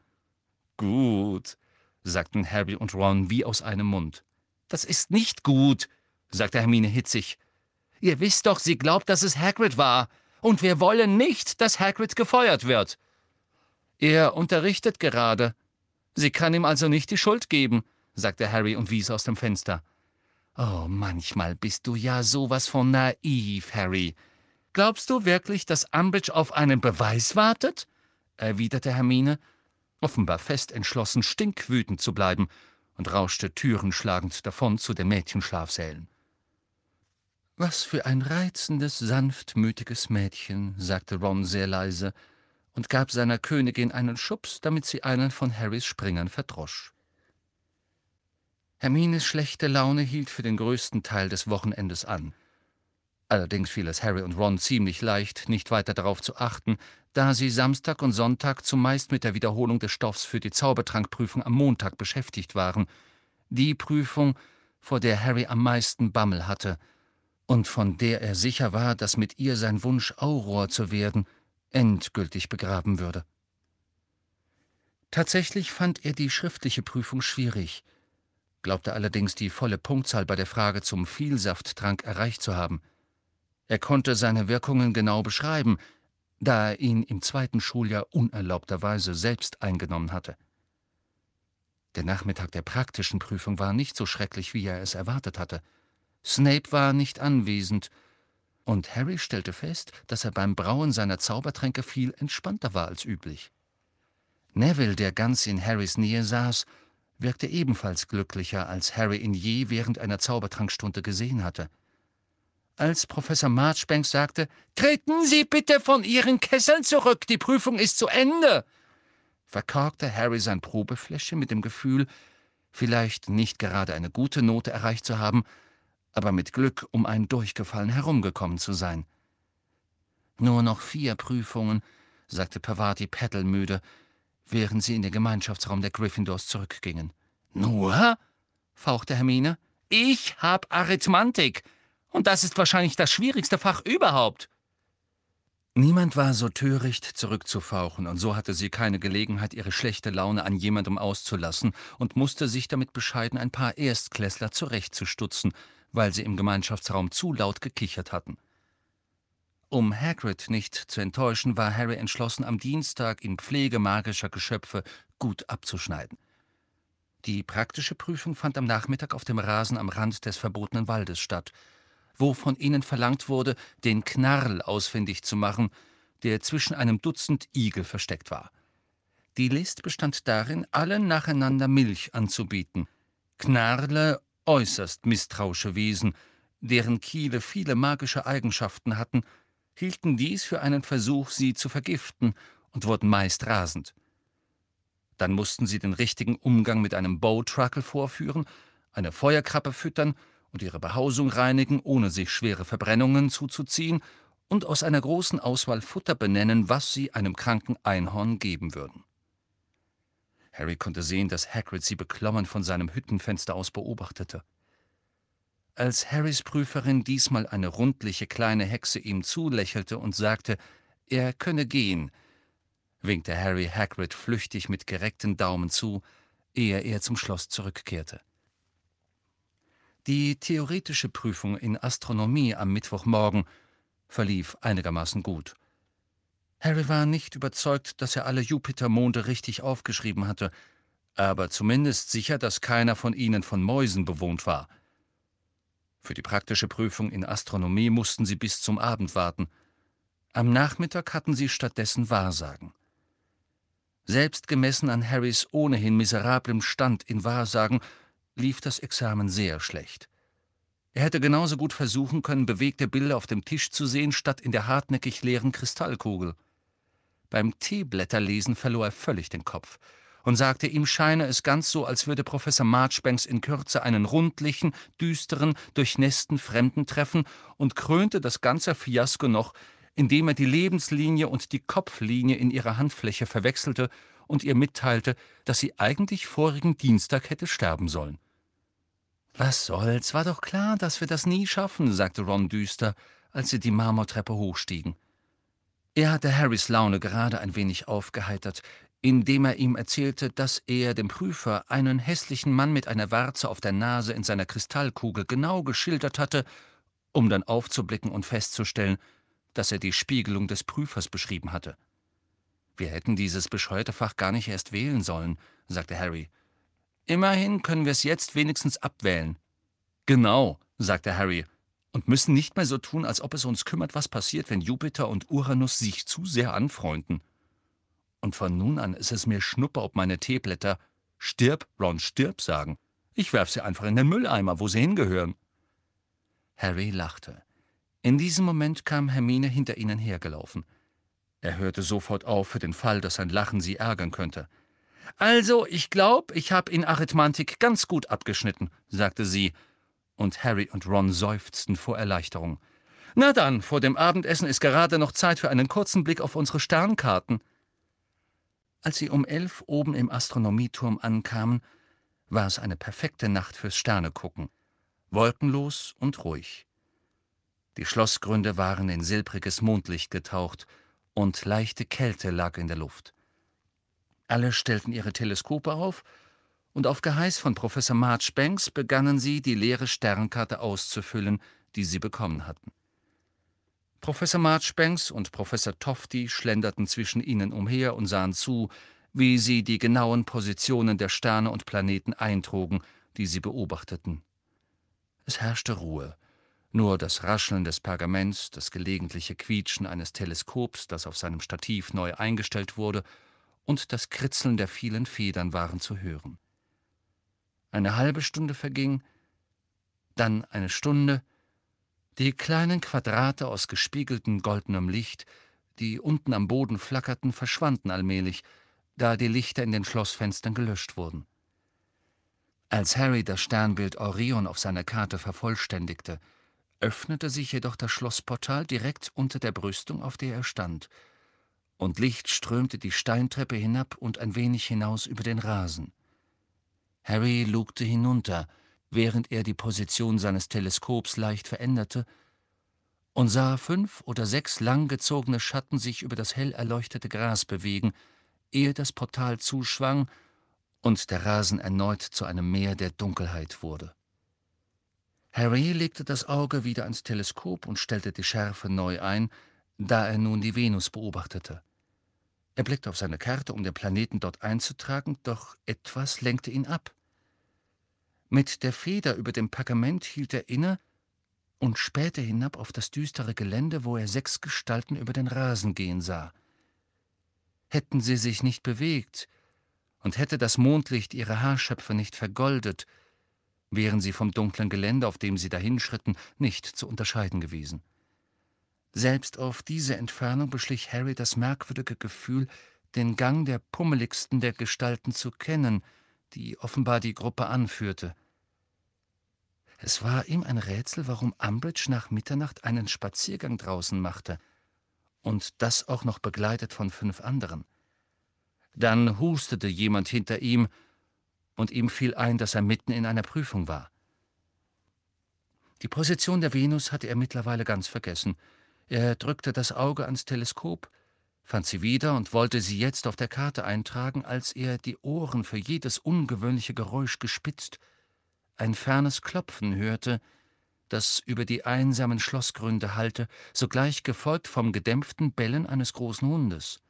»Gut«, sagten Harry und Ron wie aus einem Mund. »Das ist nicht gut«, sagte Hermine hitzig. »Ihr wisst doch, sie glaubt, dass es Hagrid war. Und wir wollen nicht, dass Hagrid gefeuert wird.« »Er unterrichtet gerade. Sie kann ihm also nicht die Schuld geben«, sagte Harry und wies aus dem Fenster. »Oh, manchmal bist du ja sowas von naiv, Harry. Glaubst du wirklich, dass Umbridge auf einen Beweis wartet?« erwiderte Hermine, offenbar fest entschlossen, stinkwütend zu bleiben, und rauschte türenschlagend davon zu den Mädchenschlafsälen. »Was für ein reizendes, sanftmütiges Mädchen«, sagte Ron sehr leise und gab seiner Königin einen Schubs, damit sie einen von Harrys Springern verdrosch. Hermines schlechte Laune hielt für den größten Teil des Wochenendes an. Allerdings fiel es Harry und Ron ziemlich leicht, nicht weiter darauf zu achten, da sie Samstag und Sonntag zumeist mit der Wiederholung des Stoffs für die Zaubertrankprüfung am Montag beschäftigt waren. Die Prüfung, vor der Harry am meisten Bammel hatte und von der er sicher war, dass mit ihr sein Wunsch, Auror zu werden, endgültig begraben würde. Tatsächlich fand er die schriftliche Prüfung schwierig, glaubte allerdings die volle Punktzahl bei der Frage zum Vielsafttrank erreicht zu haben. Er konnte seine Wirkungen genau beschreiben, da er ihn im 2. Schuljahr unerlaubterweise selbst eingenommen hatte. Der Nachmittag der praktischen Prüfung war nicht so schrecklich, wie er es erwartet hatte. Snape war nicht anwesend, und Harry stellte fest, dass er beim Brauen seiner Zaubertränke viel entspannter war als üblich. Neville, der ganz in Harrys Nähe saß, wirkte ebenfalls glücklicher, als Harry ihn je während einer Zaubertrankstunde gesehen hatte. Als Professor Marchbanks sagte, »Treten Sie bitte von Ihren Kesseln zurück, die Prüfung ist zu Ende«, verkorkte Harry sein Probefläschchen mit dem Gefühl, vielleicht nicht gerade eine gute Note erreicht zu haben, aber mit Glück um einen Durchgefallen herumgekommen zu sein. »Nur noch 4 Prüfungen«, sagte Parvati pettelmüde, während sie in den Gemeinschaftsraum der Gryffindors zurückgingen. »Nur?« fauchte Hermine. »Ich hab Arithmantik, und das ist wahrscheinlich das schwierigste Fach überhaupt.« Niemand war so töricht, zurückzufauchen, und so hatte sie keine Gelegenheit, ihre schlechte Laune an jemandem auszulassen und musste sich damit bescheiden, ein paar Erstklässler zurechtzustutzen, weil sie im Gemeinschaftsraum zu laut gekichert hatten. Um Hagrid nicht zu enttäuschen, war Harry entschlossen, am Dienstag in Pflege magischer Geschöpfe gut abzuschneiden. Die praktische Prüfung fand am Nachmittag auf dem Rasen am Rand des verbotenen Waldes statt, wo von ihnen verlangt wurde, den Knarl ausfindig zu machen, der zwischen einem Dutzend Igel versteckt war. Die List bestand darin, allen nacheinander Milch anzubieten. Knarle, äußerst misstrauische Wesen, deren Kiele viele magische Eigenschaften hatten, hielten dies für einen Versuch, sie zu vergiften, und wurden meist rasend. Dann mussten sie den richtigen Umgang mit einem Bowtruckle vorführen, eine Feuerkrabbe füttern und ihre Behausung reinigen, ohne sich schwere Verbrennungen zuzuziehen, und aus einer großen Auswahl Futter benennen, was sie einem kranken Einhorn geben würden. Harry konnte sehen, dass Hagrid sie beklommen von seinem Hüttenfenster aus beobachtete. Als Harrys Prüferin diesmal eine rundliche kleine Hexe ihm zulächelte und sagte, er könne gehen, winkte Harry Hagrid flüchtig mit gereckten Daumen zu, ehe er zum Schloss zurückkehrte. Die theoretische Prüfung in Astronomie am Mittwochmorgen verlief einigermaßen gut. Harry war nicht überzeugt, dass er alle Jupitermonde richtig aufgeschrieben hatte, aber zumindest sicher, dass keiner von ihnen von Mäusen bewohnt war. Für die praktische Prüfung in Astronomie mussten sie bis zum Abend warten. Am Nachmittag hatten sie stattdessen Wahrsagen. Selbst gemessen an Harrys ohnehin miserablem Stand in Wahrsagen lief das Examen sehr schlecht. Er hätte genauso gut versuchen können, bewegte Bilder auf dem Tisch zu sehen, statt in der hartnäckig leeren Kristallkugel. Beim Teeblätterlesen verlor er völlig den Kopf und sagte, ihm scheine es ganz so, als würde Professor Marchbanks in Kürze einen rundlichen, düsteren, durchnässten Fremden treffen, und krönte das ganze Fiasko noch, indem er die Lebenslinie und die Kopflinie in ihrer Handfläche verwechselte und ihr mitteilte, dass sie eigentlich vorigen Dienstag hätte sterben sollen. »Was soll's, war doch klar, dass wir das nie schaffen«, sagte Ron düster, als sie die Marmortreppe hochstiegen. Er hatte Harrys Laune gerade ein wenig aufgeheitert, indem er ihm erzählte, dass er dem Prüfer einen hässlichen Mann mit einer Warze auf der Nase in seiner Kristallkugel genau geschildert hatte, um dann aufzublicken und festzustellen, dass er die Spiegelung des Prüfers beschrieben hatte. »Wir hätten dieses bescheuerte Fach gar nicht erst wählen sollen«, sagte Harry. »Immerhin können wir es jetzt wenigstens abwählen.« »Genau«, sagte Harry, »und müssen nicht mehr so tun, als ob es uns kümmert, was passiert, wenn Jupiter und Uranus sich zu sehr anfreunden. Und von nun an ist es mir Schnuppe, ob meine Teeblätter »Stirb, Ron, stirb« sagen. Ich werf sie einfach in den Mülleimer, wo sie hingehören.« Harry lachte. In diesem Moment kam Hermine hinter ihnen hergelaufen. Er hörte sofort auf für den Fall, dass sein Lachen sie ärgern könnte. »Also, ich glaube, ich habe in Arithmetik ganz gut abgeschnitten«, sagte sie, und Harry und Ron seufzten vor Erleichterung. »Na dann, vor dem Abendessen ist gerade noch Zeit für einen kurzen Blick auf unsere Sternkarten.« Als sie um 11 oben im Astronomieturm ankamen, war es eine perfekte Nacht fürs Sternegucken, wolkenlos und ruhig. Die Schlossgründe waren in silbriges Mondlicht getaucht, und leichte Kälte lag in der Luft. Alle stellten ihre Teleskope auf, und auf Geheiß von Professor Marchbanks begannen sie, die leere Sternkarte auszufüllen, die sie bekommen hatten. Professor Marchbanks und Professor Tofty schlenderten zwischen ihnen umher und sahen zu, wie sie die genauen Positionen der Sterne und Planeten eintrugen, die sie beobachteten. Es herrschte Ruhe. Nur das Rascheln des Pergaments, das gelegentliche Quietschen eines Teleskops, das auf seinem Stativ neu eingestellt wurde, und das Kritzeln der vielen Federn waren zu hören. Eine halbe Stunde verging, dann eine Stunde. Die kleinen Quadrate aus gespiegeltem goldenem Licht, die unten am Boden flackerten, verschwanden allmählich, da die Lichter in den Schlossfenstern gelöscht wurden. Als Harry das Sternbild Orion auf seiner Karte vervollständigte, öffnete sich jedoch das Schlossportal direkt unter der Brüstung, auf der er stand, und Licht strömte die Steintreppe hinab und ein wenig hinaus über den Rasen. Harry lugte hinunter, während er die Position seines Teleskops leicht veränderte, und sah 5 oder 6 langgezogene Schatten sich über das hell erleuchtete Gras bewegen, ehe das Portal zuschwang und der Rasen erneut zu einem Meer der Dunkelheit wurde. Harry legte das Auge wieder ans Teleskop und stellte die Schärfe neu ein, da er nun die Venus beobachtete. Er blickte auf seine Karte, um den Planeten dort einzutragen, doch etwas lenkte ihn ab. Mit der Feder über dem Pergament hielt er inne und spähte hinab auf das düstere Gelände, wo er 6 Gestalten über den Rasen gehen sah. Hätten sie sich nicht bewegt und hätte das Mondlicht ihre Haarschöpfe nicht vergoldet, wären sie vom dunklen Gelände, auf dem sie dahinschritten, nicht zu unterscheiden gewesen. Selbst auf diese Entfernung beschlich Harry das merkwürdige Gefühl, den Gang der pummeligsten der Gestalten zu kennen, die offenbar die Gruppe anführte. Es war ihm ein Rätsel, warum Umbridge nach Mitternacht einen Spaziergang draußen machte, und das auch noch begleitet von 5 anderen. Dann hustete jemand hinter ihm, und ihm fiel ein, dass er mitten in einer Prüfung war. Die Position der Venus hatte er mittlerweile ganz vergessen. Er drückte das Auge ans Teleskop, fand sie wieder und wollte sie jetzt auf der Karte eintragen, als er, die Ohren für jedes ungewöhnliche Geräusch gespitzt, ein fernes Klopfen hörte, das über die einsamen Schlossgründe hallte, sogleich gefolgt vom gedämpften Bellen eines großen Hundes.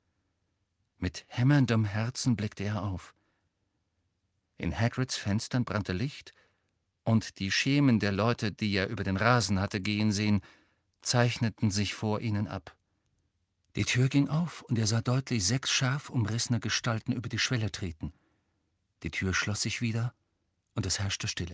Mit hämmerndem Herzen blickte er auf. In Hagrids Fenstern brannte Licht, und die Schemen der Leute, die er über den Rasen hatte gehen sehen, zeichneten sich vor ihnen ab. Die Tür ging auf, und er sah deutlich 6 scharf umrissene Gestalten über die Schwelle treten. Die Tür schloss sich wieder, und es herrschte Stille.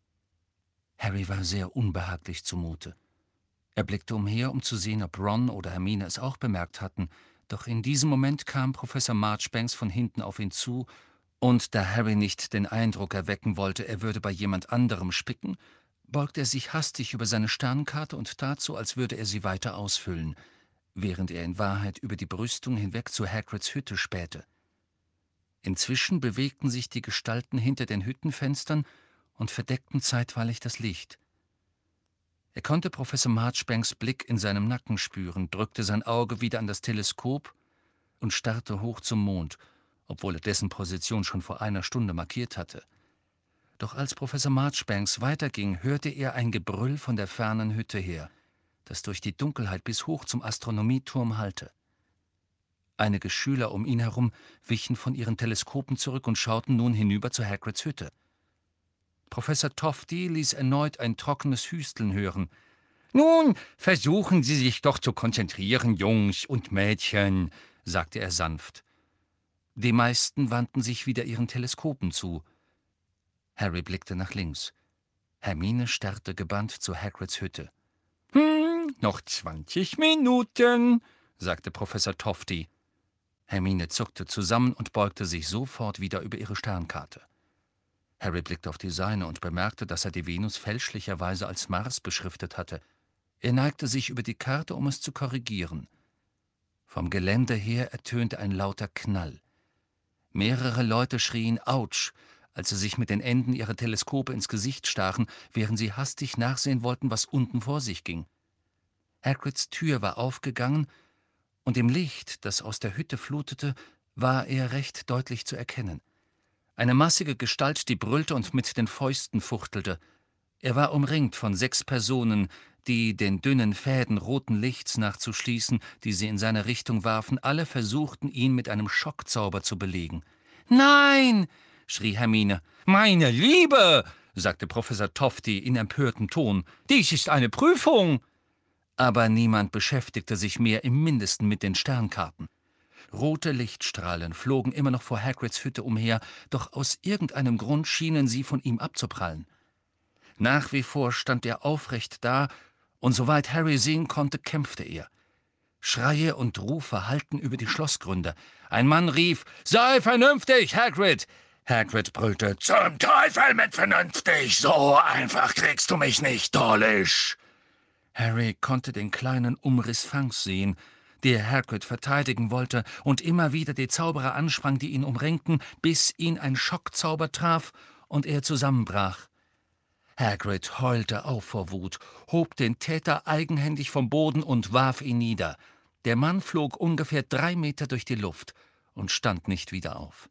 Harry war sehr unbehaglich zumute. Er blickte umher, um zu sehen, ob Ron oder Hermine es auch bemerkt hatten, doch in diesem Moment kam Professor Marchbanks von hinten auf ihn zu, und da Harry nicht den Eindruck erwecken wollte, er würde bei jemand anderem spicken, beugte er sich hastig über seine Sternkarte und tat so, als würde er sie weiter ausfüllen, während er in Wahrheit über die Brüstung hinweg zu Hagrids Hütte spähte. Inzwischen bewegten sich die Gestalten hinter den Hüttenfenstern und verdeckten zeitweilig das Licht. Er konnte Professor Marchbanks Blick in seinem Nacken spüren, drückte sein Auge wieder an das Teleskop und starrte hoch zum Mond, obwohl er dessen Position schon vor einer Stunde markiert hatte. Doch als Professor Marchbanks weiterging, hörte er ein Gebrüll von der fernen Hütte her, das durch die Dunkelheit bis hoch zum Astronomieturm hallte. Einige Schüler um ihn herum wichen von ihren Teleskopen zurück und schauten nun hinüber zu Hagrids Hütte. Professor Tofty ließ erneut ein trockenes Hüsteln hören. »Nun, versuchen Sie sich doch zu konzentrieren, Jungs und Mädchen«, sagte er sanft. Die meisten wandten sich wieder ihren Teleskopen zu. Harry blickte nach links. Hermine starrte gebannt zu Hagrids Hütte. Noch 20 Minuten«, sagte Professor Tofty. Hermine zuckte zusammen und beugte sich sofort wieder über ihre Sternkarte. Harry blickte auf die seine und bemerkte, dass er die Venus fälschlicherweise als Mars beschriftet hatte. Er neigte sich über die Karte, um es zu korrigieren. Vom Gelände her ertönte ein lauter Knall. Mehrere Leute schrien »Autsch«, als sie sich mit den Enden ihrer Teleskope ins Gesicht stachen, während sie hastig nachsehen wollten, was unten vor sich ging. Hagrids Tür war aufgegangen, und im Licht, das aus der Hütte flutete, war er recht deutlich zu erkennen. Eine massige Gestalt, die brüllte und mit den Fäusten fuchtelte. Er war umringt von 6 Personen, die, den dünnen Fäden roten Lichts nachzuschließen, die sie in seine Richtung warfen, alle versuchten, ihn mit einem Schockzauber zu belegen. »Nein!« schrie Hermine. »Meine Liebe«, sagte Professor Tofty in empörtem Ton, »dies ist eine Prüfung!« Aber niemand beschäftigte sich mehr im Mindesten mit den Sternkarten. Rote Lichtstrahlen flogen immer noch vor Hagrids Hütte umher, doch aus irgendeinem Grund schienen sie von ihm abzuprallen. Nach wie vor stand er aufrecht da, und soweit Harry sehen konnte, kämpfte er. Schreie und Rufe hallten über die Schlossgründe. Ein Mann rief, »Sei vernünftig, Hagrid!« Hagrid brüllte, »Zum Teufel mit vernünftig! So einfach kriegst du mich nicht, Dawlish!« Harry konnte den kleinen Umriss Fangs sehen, der Hagrid verteidigen wollte und immer wieder die Zauberer ansprang, die ihn umringten, bis ihn ein Schockzauber traf und er zusammenbrach. Hagrid heulte auf vor Wut, hob den Täter eigenhändig vom Boden und warf ihn nieder. Der Mann flog ungefähr 3 Meter durch die Luft und stand nicht wieder auf.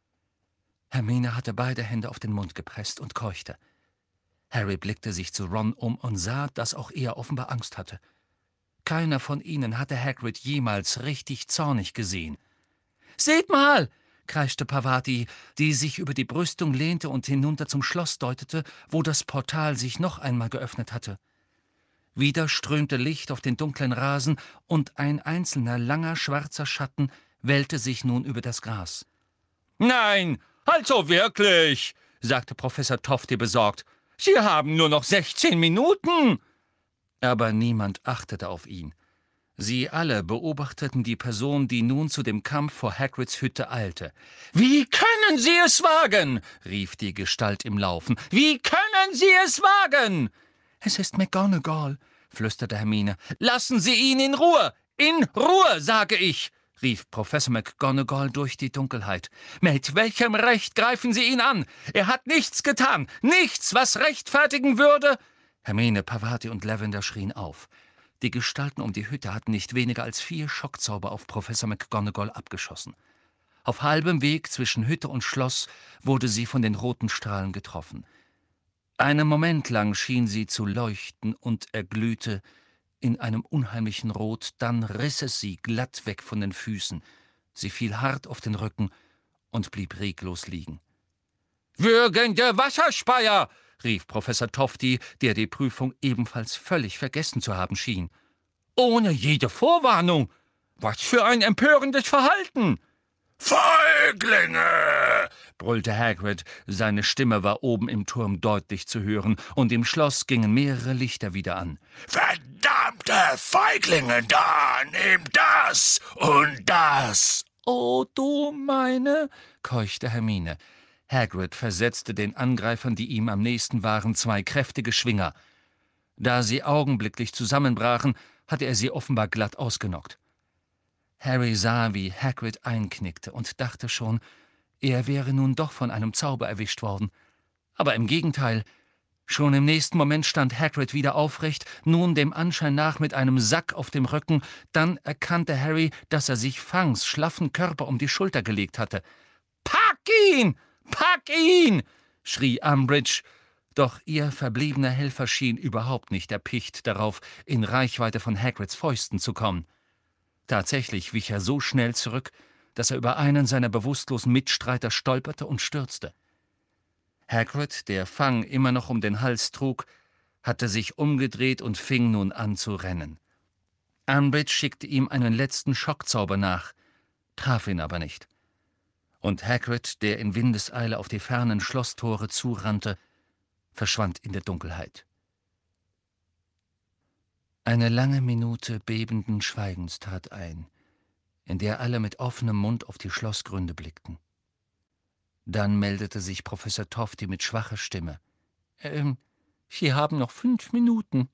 Hermine hatte beide Hände auf den Mund gepresst und keuchte. Harry blickte sich zu Ron um und sah, dass auch er offenbar Angst hatte. Keiner von ihnen hatte Hagrid jemals richtig zornig gesehen. »Seht mal«, kreischte Parvati, die sich über die Brüstung lehnte und hinunter zum Schloss deutete, wo das Portal sich noch einmal geöffnet hatte. Wieder strömte Licht auf den dunklen Rasen, und ein einzelner langer schwarzer Schatten wellte sich nun über das Gras. »Nein, also wirklich«, sagte Professor Tofty besorgt. »Sie haben nur noch 16 Minuten!« Aber niemand achtete auf ihn. Sie alle beobachteten die Person, die nun zu dem Kampf vor Hagrids Hütte eilte. »Wie können Sie es wagen?« rief die Gestalt im Laufen. »Wie können Sie es wagen?« »Es ist McGonagall«, flüsterte Hermine. »Lassen Sie ihn in Ruhe! In Ruhe, sage ich!« rief Professor McGonagall durch die Dunkelheit. »Mit welchem Recht greifen Sie ihn an? Er hat nichts getan, nichts, was rechtfertigen würde...« Hermine, Parvati und Lavender schrien auf. Die Gestalten um die Hütte hatten nicht weniger als 4 Schockzauber auf Professor McGonagall abgeschossen. Auf halbem Weg zwischen Hütte und Schloss wurde sie von den roten Strahlen getroffen. Einen Moment lang schien sie zu leuchten und erglühte in einem unheimlichen Rot, dann riss es sie glatt weg von den Füßen. Sie fiel hart auf den Rücken und blieb reglos liegen. »Würgende Wasserspeier«, rief Professor Tofty, der die Prüfung ebenfalls völlig vergessen zu haben schien. »Ohne jede Vorwarnung! Was für ein empörendes Verhalten!« »Feiglinge«, brüllte Hagrid. Seine Stimme war oben im Turm deutlich zu hören, und im Schloss gingen mehrere Lichter wieder an. »Verdammte Feiglinge da, nehmt das und das!« »Oh, du meine«, keuchte Hermine. Hagrid versetzte den Angreifern, die ihm am nächsten waren, 2 kräftige Schwinger. Da sie augenblicklich zusammenbrachen, hatte er sie offenbar glatt ausgenockt. Harry sah, wie Hagrid einknickte und dachte schon, er wäre nun doch von einem Zauber erwischt worden. Aber im Gegenteil, schon im nächsten Moment stand Hagrid wieder aufrecht, nun dem Anschein nach mit einem Sack auf dem Rücken. Dann erkannte Harry, dass er sich Fangs schlaffen Körper um die Schulter gelegt hatte. »Pack ihn! Pack ihn!« schrie Umbridge, doch ihr verbliebener Helfer schien überhaupt nicht erpicht darauf, in Reichweite von Hagrids Fäusten zu kommen. Tatsächlich wich er so schnell zurück, dass er über einen seiner bewusstlosen Mitstreiter stolperte und stürzte. Hagrid, der Fang immer noch um den Hals trug, hatte sich umgedreht und fing nun an zu rennen. Umbridge schickte ihm einen letzten Schockzauber nach, traf ihn aber nicht. Und Hagrid, der in Windeseile auf die fernen Schlosstore zurannte, verschwand in der Dunkelheit. Eine lange Minute bebenden Schweigens trat ein, in der alle mit offenem Mund auf die Schlossgründe blickten. Dann meldete sich Professor Tofty mit schwacher Stimme. Sie haben noch 5 Minuten.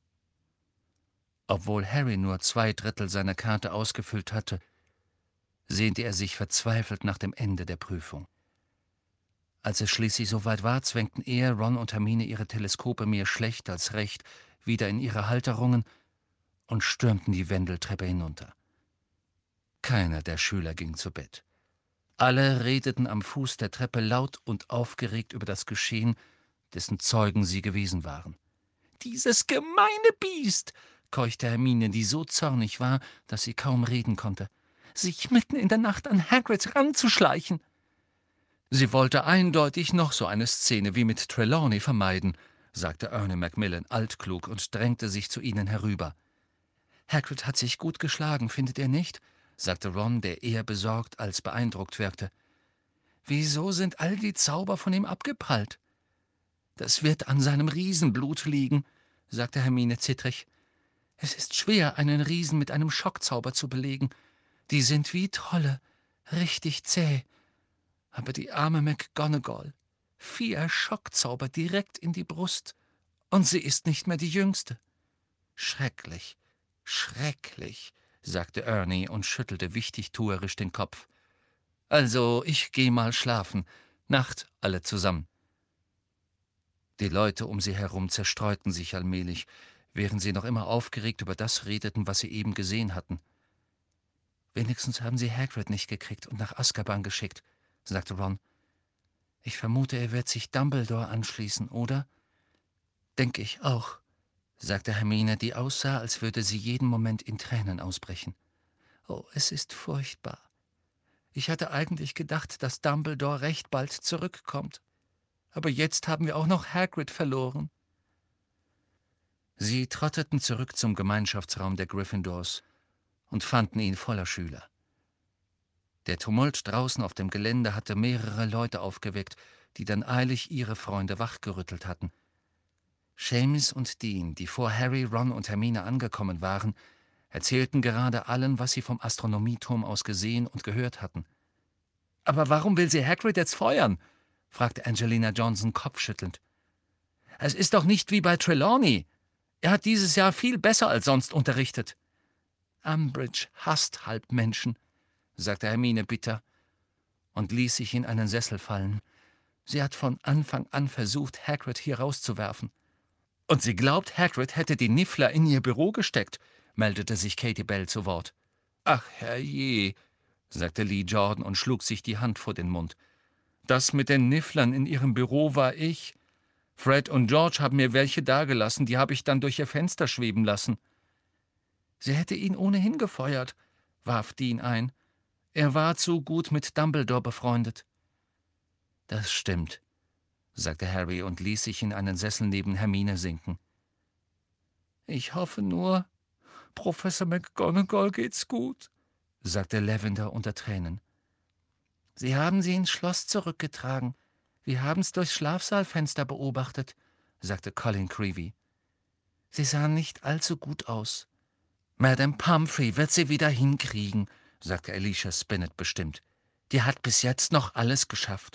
Obwohl Harry nur 2/3 seiner Karte ausgefüllt hatte, sehnte er sich verzweifelt nach dem Ende der Prüfung. Als es schließlich soweit war, zwängten er, Ron und Hermine ihre Teleskope mehr schlecht als recht wieder in ihre Halterungen und stürmten die Wendeltreppe hinunter. Keiner der Schüler ging zu Bett. Alle redeten am Fuß der Treppe laut und aufgeregt über das Geschehen, dessen Zeugen sie gewesen waren. »Dieses gemeine Biest«, keuchte Hermine, die so zornig war, dass sie kaum reden konnte, »sich mitten in der Nacht an Hagrid ranzuschleichen.« »Sie wollte eindeutig noch so eine Szene wie mit Trelawney vermeiden«, sagte Ernie Macmillan altklug und drängte sich zu ihnen herüber. »Hagrid hat sich gut geschlagen, findet ihr nicht?« sagte Ron, der eher besorgt als beeindruckt wirkte. »Wieso sind all die Zauber von ihm abgeprallt?« »Das wird an seinem Riesenblut liegen«, sagte Hermine zittrig. »Es ist schwer, einen Riesen mit einem Schockzauber zu belegen. Die sind wie Trolle, richtig zäh. Aber die arme McGonagall, 4 Schockzauber direkt in die Brust. Und sie ist nicht mehr die Jüngste.« »Schrecklich, schrecklich«, sagte Ernie und schüttelte wichtigtuerisch den Kopf. »Also, ich geh mal schlafen. Nacht, alle zusammen.« Die Leute um sie herum zerstreuten sich allmählich, während sie noch immer aufgeregt über das redeten, was sie eben gesehen hatten. »Wenigstens haben sie Hagrid nicht gekriegt und nach Azkaban geschickt«, sagte Ron. »Ich vermute, er wird sich Dumbledore anschließen, oder?« »Denke ich auch«, sagte Hermine, die aussah, als würde sie jeden Moment in Tränen ausbrechen. »Oh, es ist furchtbar. Ich hatte eigentlich gedacht, dass Dumbledore recht bald zurückkommt. Aber jetzt haben wir auch noch Hagrid verloren.« Sie trotteten zurück zum Gemeinschaftsraum der Gryffindors und fanden ihn voller Schüler. Der Tumult draußen auf dem Gelände hatte mehrere Leute aufgeweckt, die dann eilig ihre Freunde wachgerüttelt hatten. Seamus und Dean, die vor Harry, Ron und Hermine angekommen waren, erzählten gerade allen, was sie vom Astronomieturm aus gesehen und gehört hatten. »Aber warum will sie Hagrid jetzt feuern?« fragte Angelina Johnson kopfschüttelnd. »Es ist doch nicht wie bei Trelawney. Er hat dieses Jahr viel besser als sonst unterrichtet.« »Umbridge hasst Halbmenschen«, sagte Hermine bitter und ließ sich in einen Sessel fallen. »Sie hat von Anfang an versucht, Hagrid hier rauszuwerfen.« »Und sie glaubt, Hagrid hätte die Niffler in ihr Büro gesteckt«, meldete sich Katie Bell zu Wort. »Ach, herrje«, sagte Lee Jordan und schlug sich die Hand vor den Mund. »Das mit den Nifflern in ihrem Büro war ich. Fred und George haben mir welche dagelassen, die habe ich dann durch ihr Fenster schweben lassen.« »Sie hätte ihn ohnehin gefeuert«, warf Dean ein. »Er war zu gut mit Dumbledore befreundet.« »Das stimmt«, sagte Harry und ließ sich in einen Sessel neben Hermine sinken. »Ich hoffe nur, Professor McGonagall geht's gut«, sagte Lavender unter Tränen. »Sie haben sie ins Schloss zurückgetragen. Wir haben's durchs Schlafsaalfenster beobachtet«, sagte Colin Creevy. »Sie sahen nicht allzu gut aus.« »Madame Pomfrey wird sie wieder hinkriegen«, sagte Alicia Spinnet bestimmt. »Die hat bis jetzt noch alles geschafft.«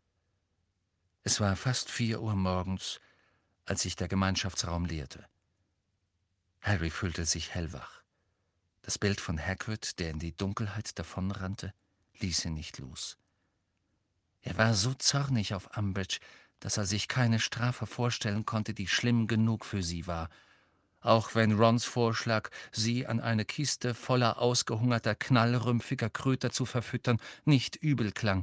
Es war fast 4 Uhr morgens, als sich der Gemeinschaftsraum leerte. Harry fühlte sich hellwach. Das Bild von Hagrid, der in die Dunkelheit davonrannte, ließ ihn nicht los. Er war so zornig auf Umbridge, dass er sich keine Strafe vorstellen konnte, die schlimm genug für sie war, auch wenn Rons Vorschlag, sie an eine Kiste voller ausgehungerter, knallrümpfiger Kröter zu verfüttern, nicht übel klang.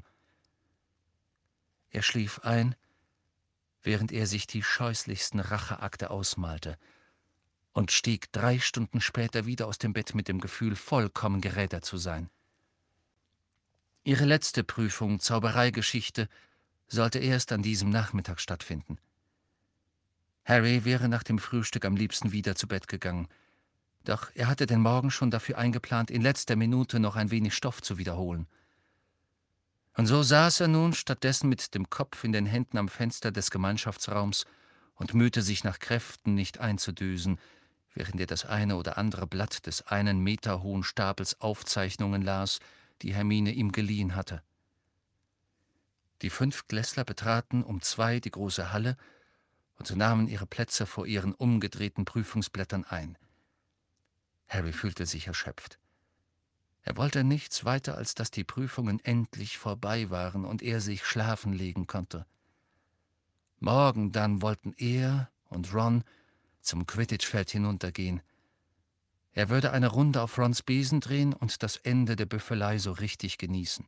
Er schlief ein, während er sich die scheußlichsten Racheakte ausmalte, und stieg 3 Stunden später wieder aus dem Bett mit dem Gefühl, vollkommen gerädert zu sein. Ihre letzte Prüfung, Zaubereigeschichte, sollte erst an diesem Nachmittag stattfinden. Harry wäre nach dem Frühstück am liebsten wieder zu Bett gegangen, doch er hatte den Morgen schon dafür eingeplant, in letzter Minute noch ein wenig Stoff zu wiederholen. Und so saß er nun stattdessen mit dem Kopf in den Händen am Fenster des Gemeinschaftsraums und mühte sich nach Kräften, nicht einzudösen, während er das eine oder andere Blatt des 1 Meter hohen Stapels Aufzeichnungen las, die Hermine ihm geliehen hatte. Die 5 Klässler betraten um 2 die große Halle und nahmen ihre Plätze vor ihren umgedrehten Prüfungsblättern ein. Harry fühlte sich erschöpft. Er wollte nichts weiter, als dass die Prüfungen endlich vorbei waren und er sich schlafen legen konnte. Morgen dann wollten er und Ron zum Quidditch-Feld hinuntergehen. Er würde eine Runde auf Rons Besen drehen und das Ende der Büffelei so richtig genießen.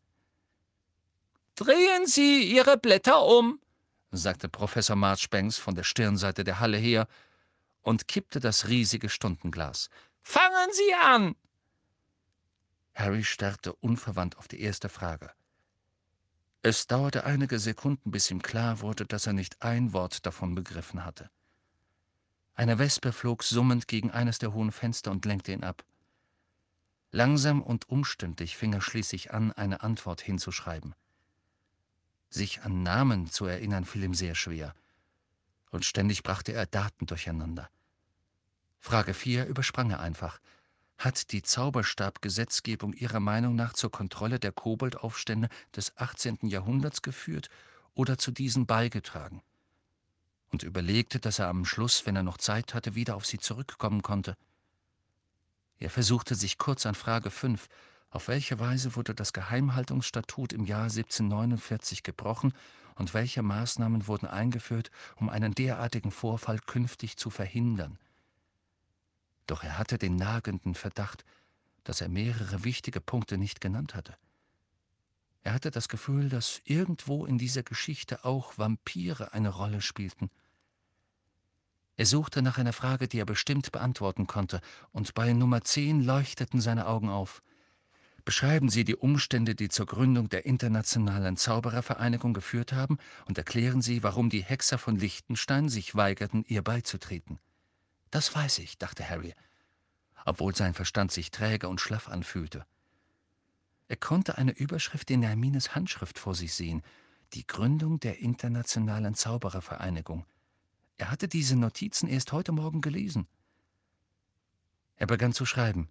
»Drehen Sie Ihre Blätter um«, sagte Professor Marchbanks von der Stirnseite der Halle her und kippte das riesige Stundenglas. »Fangen Sie an!« Harry starrte unverwandt auf die erste Frage. Es dauerte einige Sekunden, bis ihm klar wurde, dass er nicht ein Wort davon begriffen hatte. Eine Wespe flog summend gegen eines der hohen Fenster und lenkte ihn ab. Langsam und umständlich fing er schließlich an, eine Antwort hinzuschreiben. Sich an Namen zu erinnern fiel ihm sehr schwer, und ständig brachte er Daten durcheinander. Frage 4 übersprang er einfach. Hat die Zauberstabgesetzgebung Ihrer Meinung nach zur Kontrolle der Koboldaufstände des 18. Jahrhunderts geführt oder zu diesen beigetragen? Und überlegte, dass er am Schluss, wenn er noch Zeit hatte, wieder auf sie zurückkommen konnte. Er versuchte sich kurz an Frage 5. Auf welche Weise wurde das Geheimhaltungsstatut im Jahr 1749 gebrochen und welche Maßnahmen wurden eingeführt, um einen derartigen Vorfall künftig zu verhindern? Doch er hatte den nagenden Verdacht, dass er mehrere wichtige Punkte nicht genannt hatte. Er hatte das Gefühl, dass irgendwo in dieser Geschichte auch Vampire eine Rolle spielten. Er suchte nach einer Frage, die er bestimmt beantworten konnte, und bei Nummer 10 leuchteten seine Augen auf. Beschreiben Sie die Umstände, die zur Gründung der Internationalen Zauberervereinigung geführt haben, und erklären Sie, warum die Hexer von Liechtenstein sich weigerten, ihr beizutreten. Das weiß ich, dachte Harry, obwohl sein Verstand sich träge und schlaff anfühlte. Er konnte eine Überschrift in Hermines Handschrift vor sich sehen: Die Gründung der Internationalen Zauberervereinigung. Er hatte diese Notizen erst heute Morgen gelesen. Er begann zu schreiben.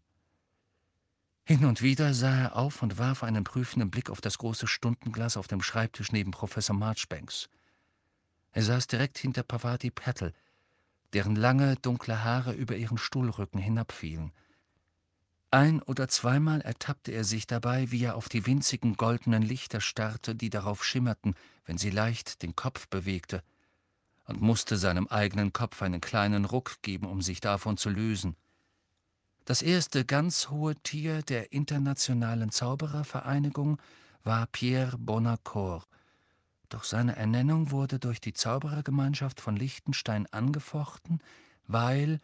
Hin und wieder sah er auf und warf einen prüfenden Blick auf das große Stundenglas auf dem Schreibtisch neben Professor Marchbanks. Er saß direkt hinter Pavati Patel, deren lange, dunkle Haare über ihren Stuhlrücken hinabfielen. Ein- oder zweimal ertappte er sich dabei, wie er auf die winzigen goldenen Lichter starrte, die darauf schimmerten, wenn sie leicht den Kopf bewegte, und musste seinem eigenen Kopf einen kleinen Ruck geben, um sich davon zu lösen. Das erste ganz hohe Tier der Internationalen Zauberervereinigung war Pierre Bonacour, doch seine Ernennung wurde durch die Zauberergemeinschaft von Liechtenstein angefochten, weil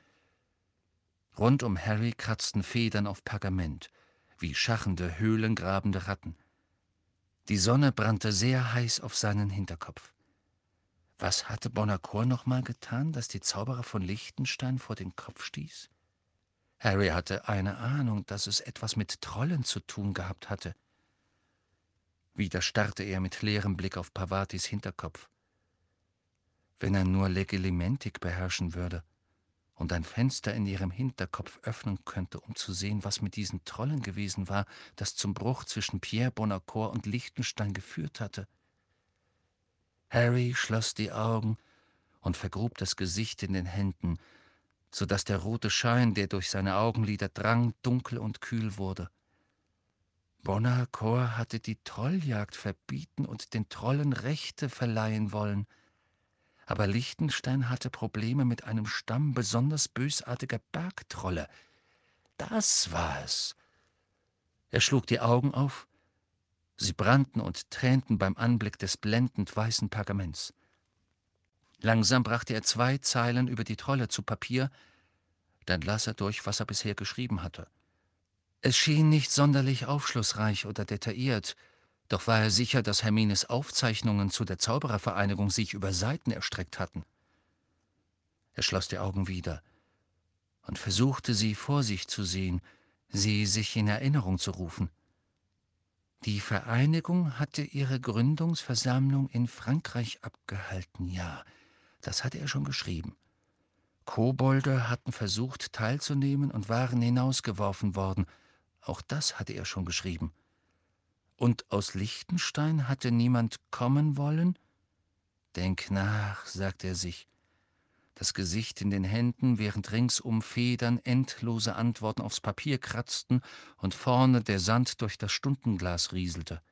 rund um Harry kratzten Federn auf Pergament, wie schachende, höhlengrabende Ratten. Die Sonne brannte sehr heiß auf seinen Hinterkopf. Was hatte Bonacour nochmal getan, das die Zauberer von Liechtenstein vor den Kopf stieß? Harry hatte eine Ahnung, dass es etwas mit Trollen zu tun gehabt hatte. Wieder starrte er mit leerem Blick auf Pavatis Hinterkopf. Wenn er nur Legilimentik beherrschen würde und ein Fenster in ihrem Hinterkopf öffnen könnte, um zu sehen, was mit diesen Trollen gewesen war, das zum Bruch zwischen Pierre Bonacour und Liechtenstein geführt hatte. Harry schloss die Augen und vergrub das Gesicht in den Händen, so dass der rote Schein, der durch seine Augenlider drang, dunkel und kühl wurde. Bonacour hatte die Trolljagd verbieten und den Trollen Rechte verleihen wollen. Aber Liechtenstein hatte Probleme mit einem Stamm besonders bösartiger Bergtrolle. Das war es. Er schlug die Augen auf. Sie brannten und tränten beim Anblick des blendend weißen Pergaments. Langsam brachte er 2 Zeilen über die Trolle zu Papier, dann las er durch, was er bisher geschrieben hatte. Es schien nicht sonderlich aufschlussreich oder detailliert, doch war er sicher, dass Hermines Aufzeichnungen zu der Zauberervereinigung sich über Seiten erstreckt hatten. Er schloss die Augen wieder und versuchte, sie vor sich zu sehen, sie sich in Erinnerung zu rufen. Die Vereinigung hatte ihre Gründungsversammlung in Frankreich abgehalten, ja, das hatte er schon geschrieben. Kobolde hatten versucht, teilzunehmen und waren hinausgeworfen worden. Auch das hatte er schon geschrieben. Und aus Liechtenstein hatte niemand kommen wollen? »Denk nach«, sagte er sich, das Gesicht in den Händen, während ringsum Federn endlose Antworten aufs Papier kratzten und vorne der Sand durch das Stundenglas rieselte.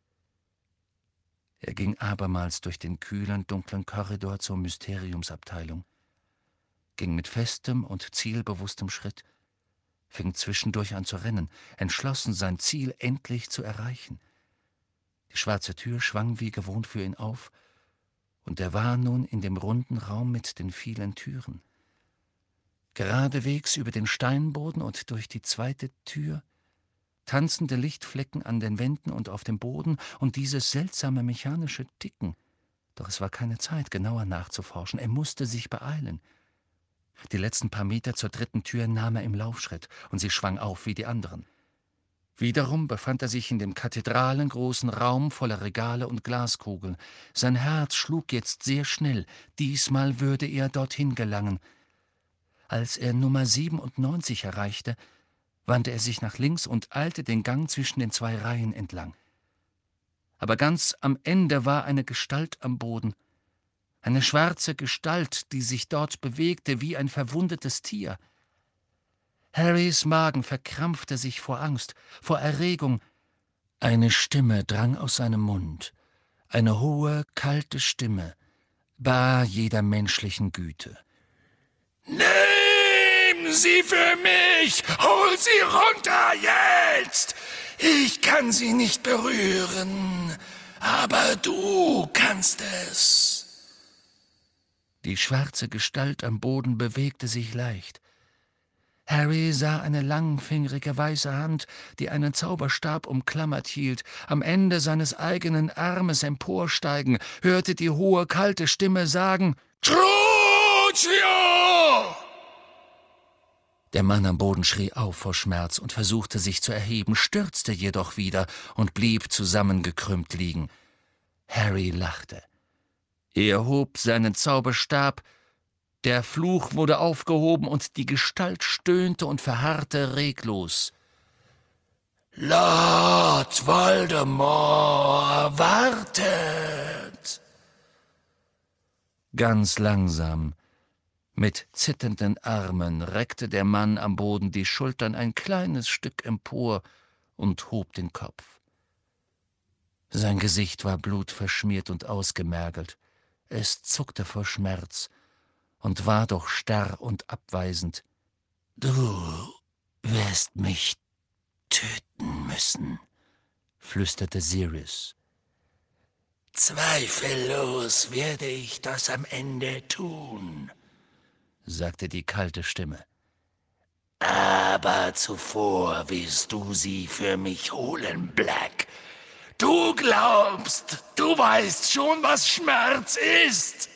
Er ging abermals durch den kühlen, dunklen Korridor zur Mysteriumsabteilung, ging mit festem und zielbewusstem Schritt, fing zwischendurch an zu rennen, entschlossen, sein Ziel endlich zu erreichen. Die schwarze Tür schwang wie gewohnt für ihn auf, und er war nun in dem runden Raum mit den vielen Türen. Geradewegs über den Steinboden und durch die zweite Tür, tanzende Lichtflecken an den Wänden und auf dem Boden und dieses seltsame mechanische Ticken. Doch es war keine Zeit, genauer nachzuforschen. Er musste sich beeilen. Die letzten paar Meter zur dritten Tür nahm er im Laufschritt, und sie schwang auf wie die anderen. Wiederum befand er sich in dem kathedralengroßen Raum voller Regale und Glaskugeln. Sein Herz schlug jetzt sehr schnell. Diesmal würde er dorthin gelangen. Als er Nummer 97 erreichte, wandte er sich nach links und eilte den Gang zwischen den zwei Reihen entlang. Aber ganz am Ende war eine Gestalt am Boden. Eine schwarze Gestalt, die sich dort bewegte wie ein verwundetes Tier. Harrys Magen verkrampfte sich vor Angst, vor Erregung. Eine Stimme drang aus seinem Mund, eine hohe, kalte Stimme, bar jeder menschlichen Güte. »Nimm sie für mich! Hol sie runter jetzt! Ich kann sie nicht berühren, aber du kannst es!« Die schwarze Gestalt am Boden bewegte sich leicht. Harry sah eine langfingerige weiße Hand, die einen Zauberstab umklammert hielt, am Ende seines eigenen Armes emporsteigen, hörte die hohe, kalte Stimme sagen: »Crucio!« Der Mann am Boden schrie auf vor Schmerz und versuchte sich zu erheben, stürzte jedoch wieder und blieb zusammengekrümmt liegen. Harry lachte. Er hob seinen Zauberstab, der Fluch wurde aufgehoben und die Gestalt stöhnte und verharrte reglos. »Lord Voldemort wartet!« Ganz langsam, mit zitternden Armen, reckte der Mann am Boden die Schultern ein kleines Stück empor und hob den Kopf. Sein Gesicht war blutverschmiert und ausgemergelt. Es zuckte vor Schmerz und war doch starr und abweisend. »Du wirst mich töten müssen«, flüsterte Sirius. »Zweifellos werde ich das am Ende tun«, sagte die kalte Stimme. »Aber zuvor wirst du sie für mich holen, Black. Du glaubst, du weißt schon, was Schmerz ist.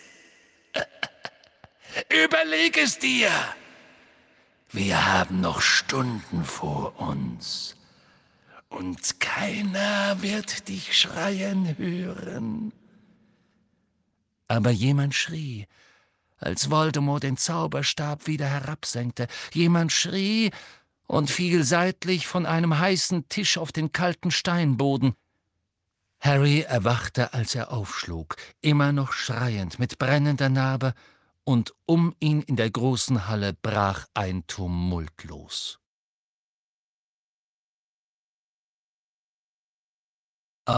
Überleg es dir. Wir haben noch Stunden vor uns. Und keiner wird dich schreien hören.« Aber jemand schrie, als Voldemort den Zauberstab wieder herabsenkte. Jemand schrie und fiel seitlich von einem heißen Tisch auf den kalten Steinboden. Harry erwachte, als er aufschlug, immer noch schreiend, mit brennender Narbe, und um ihn in der großen Halle brach ein Tumult los.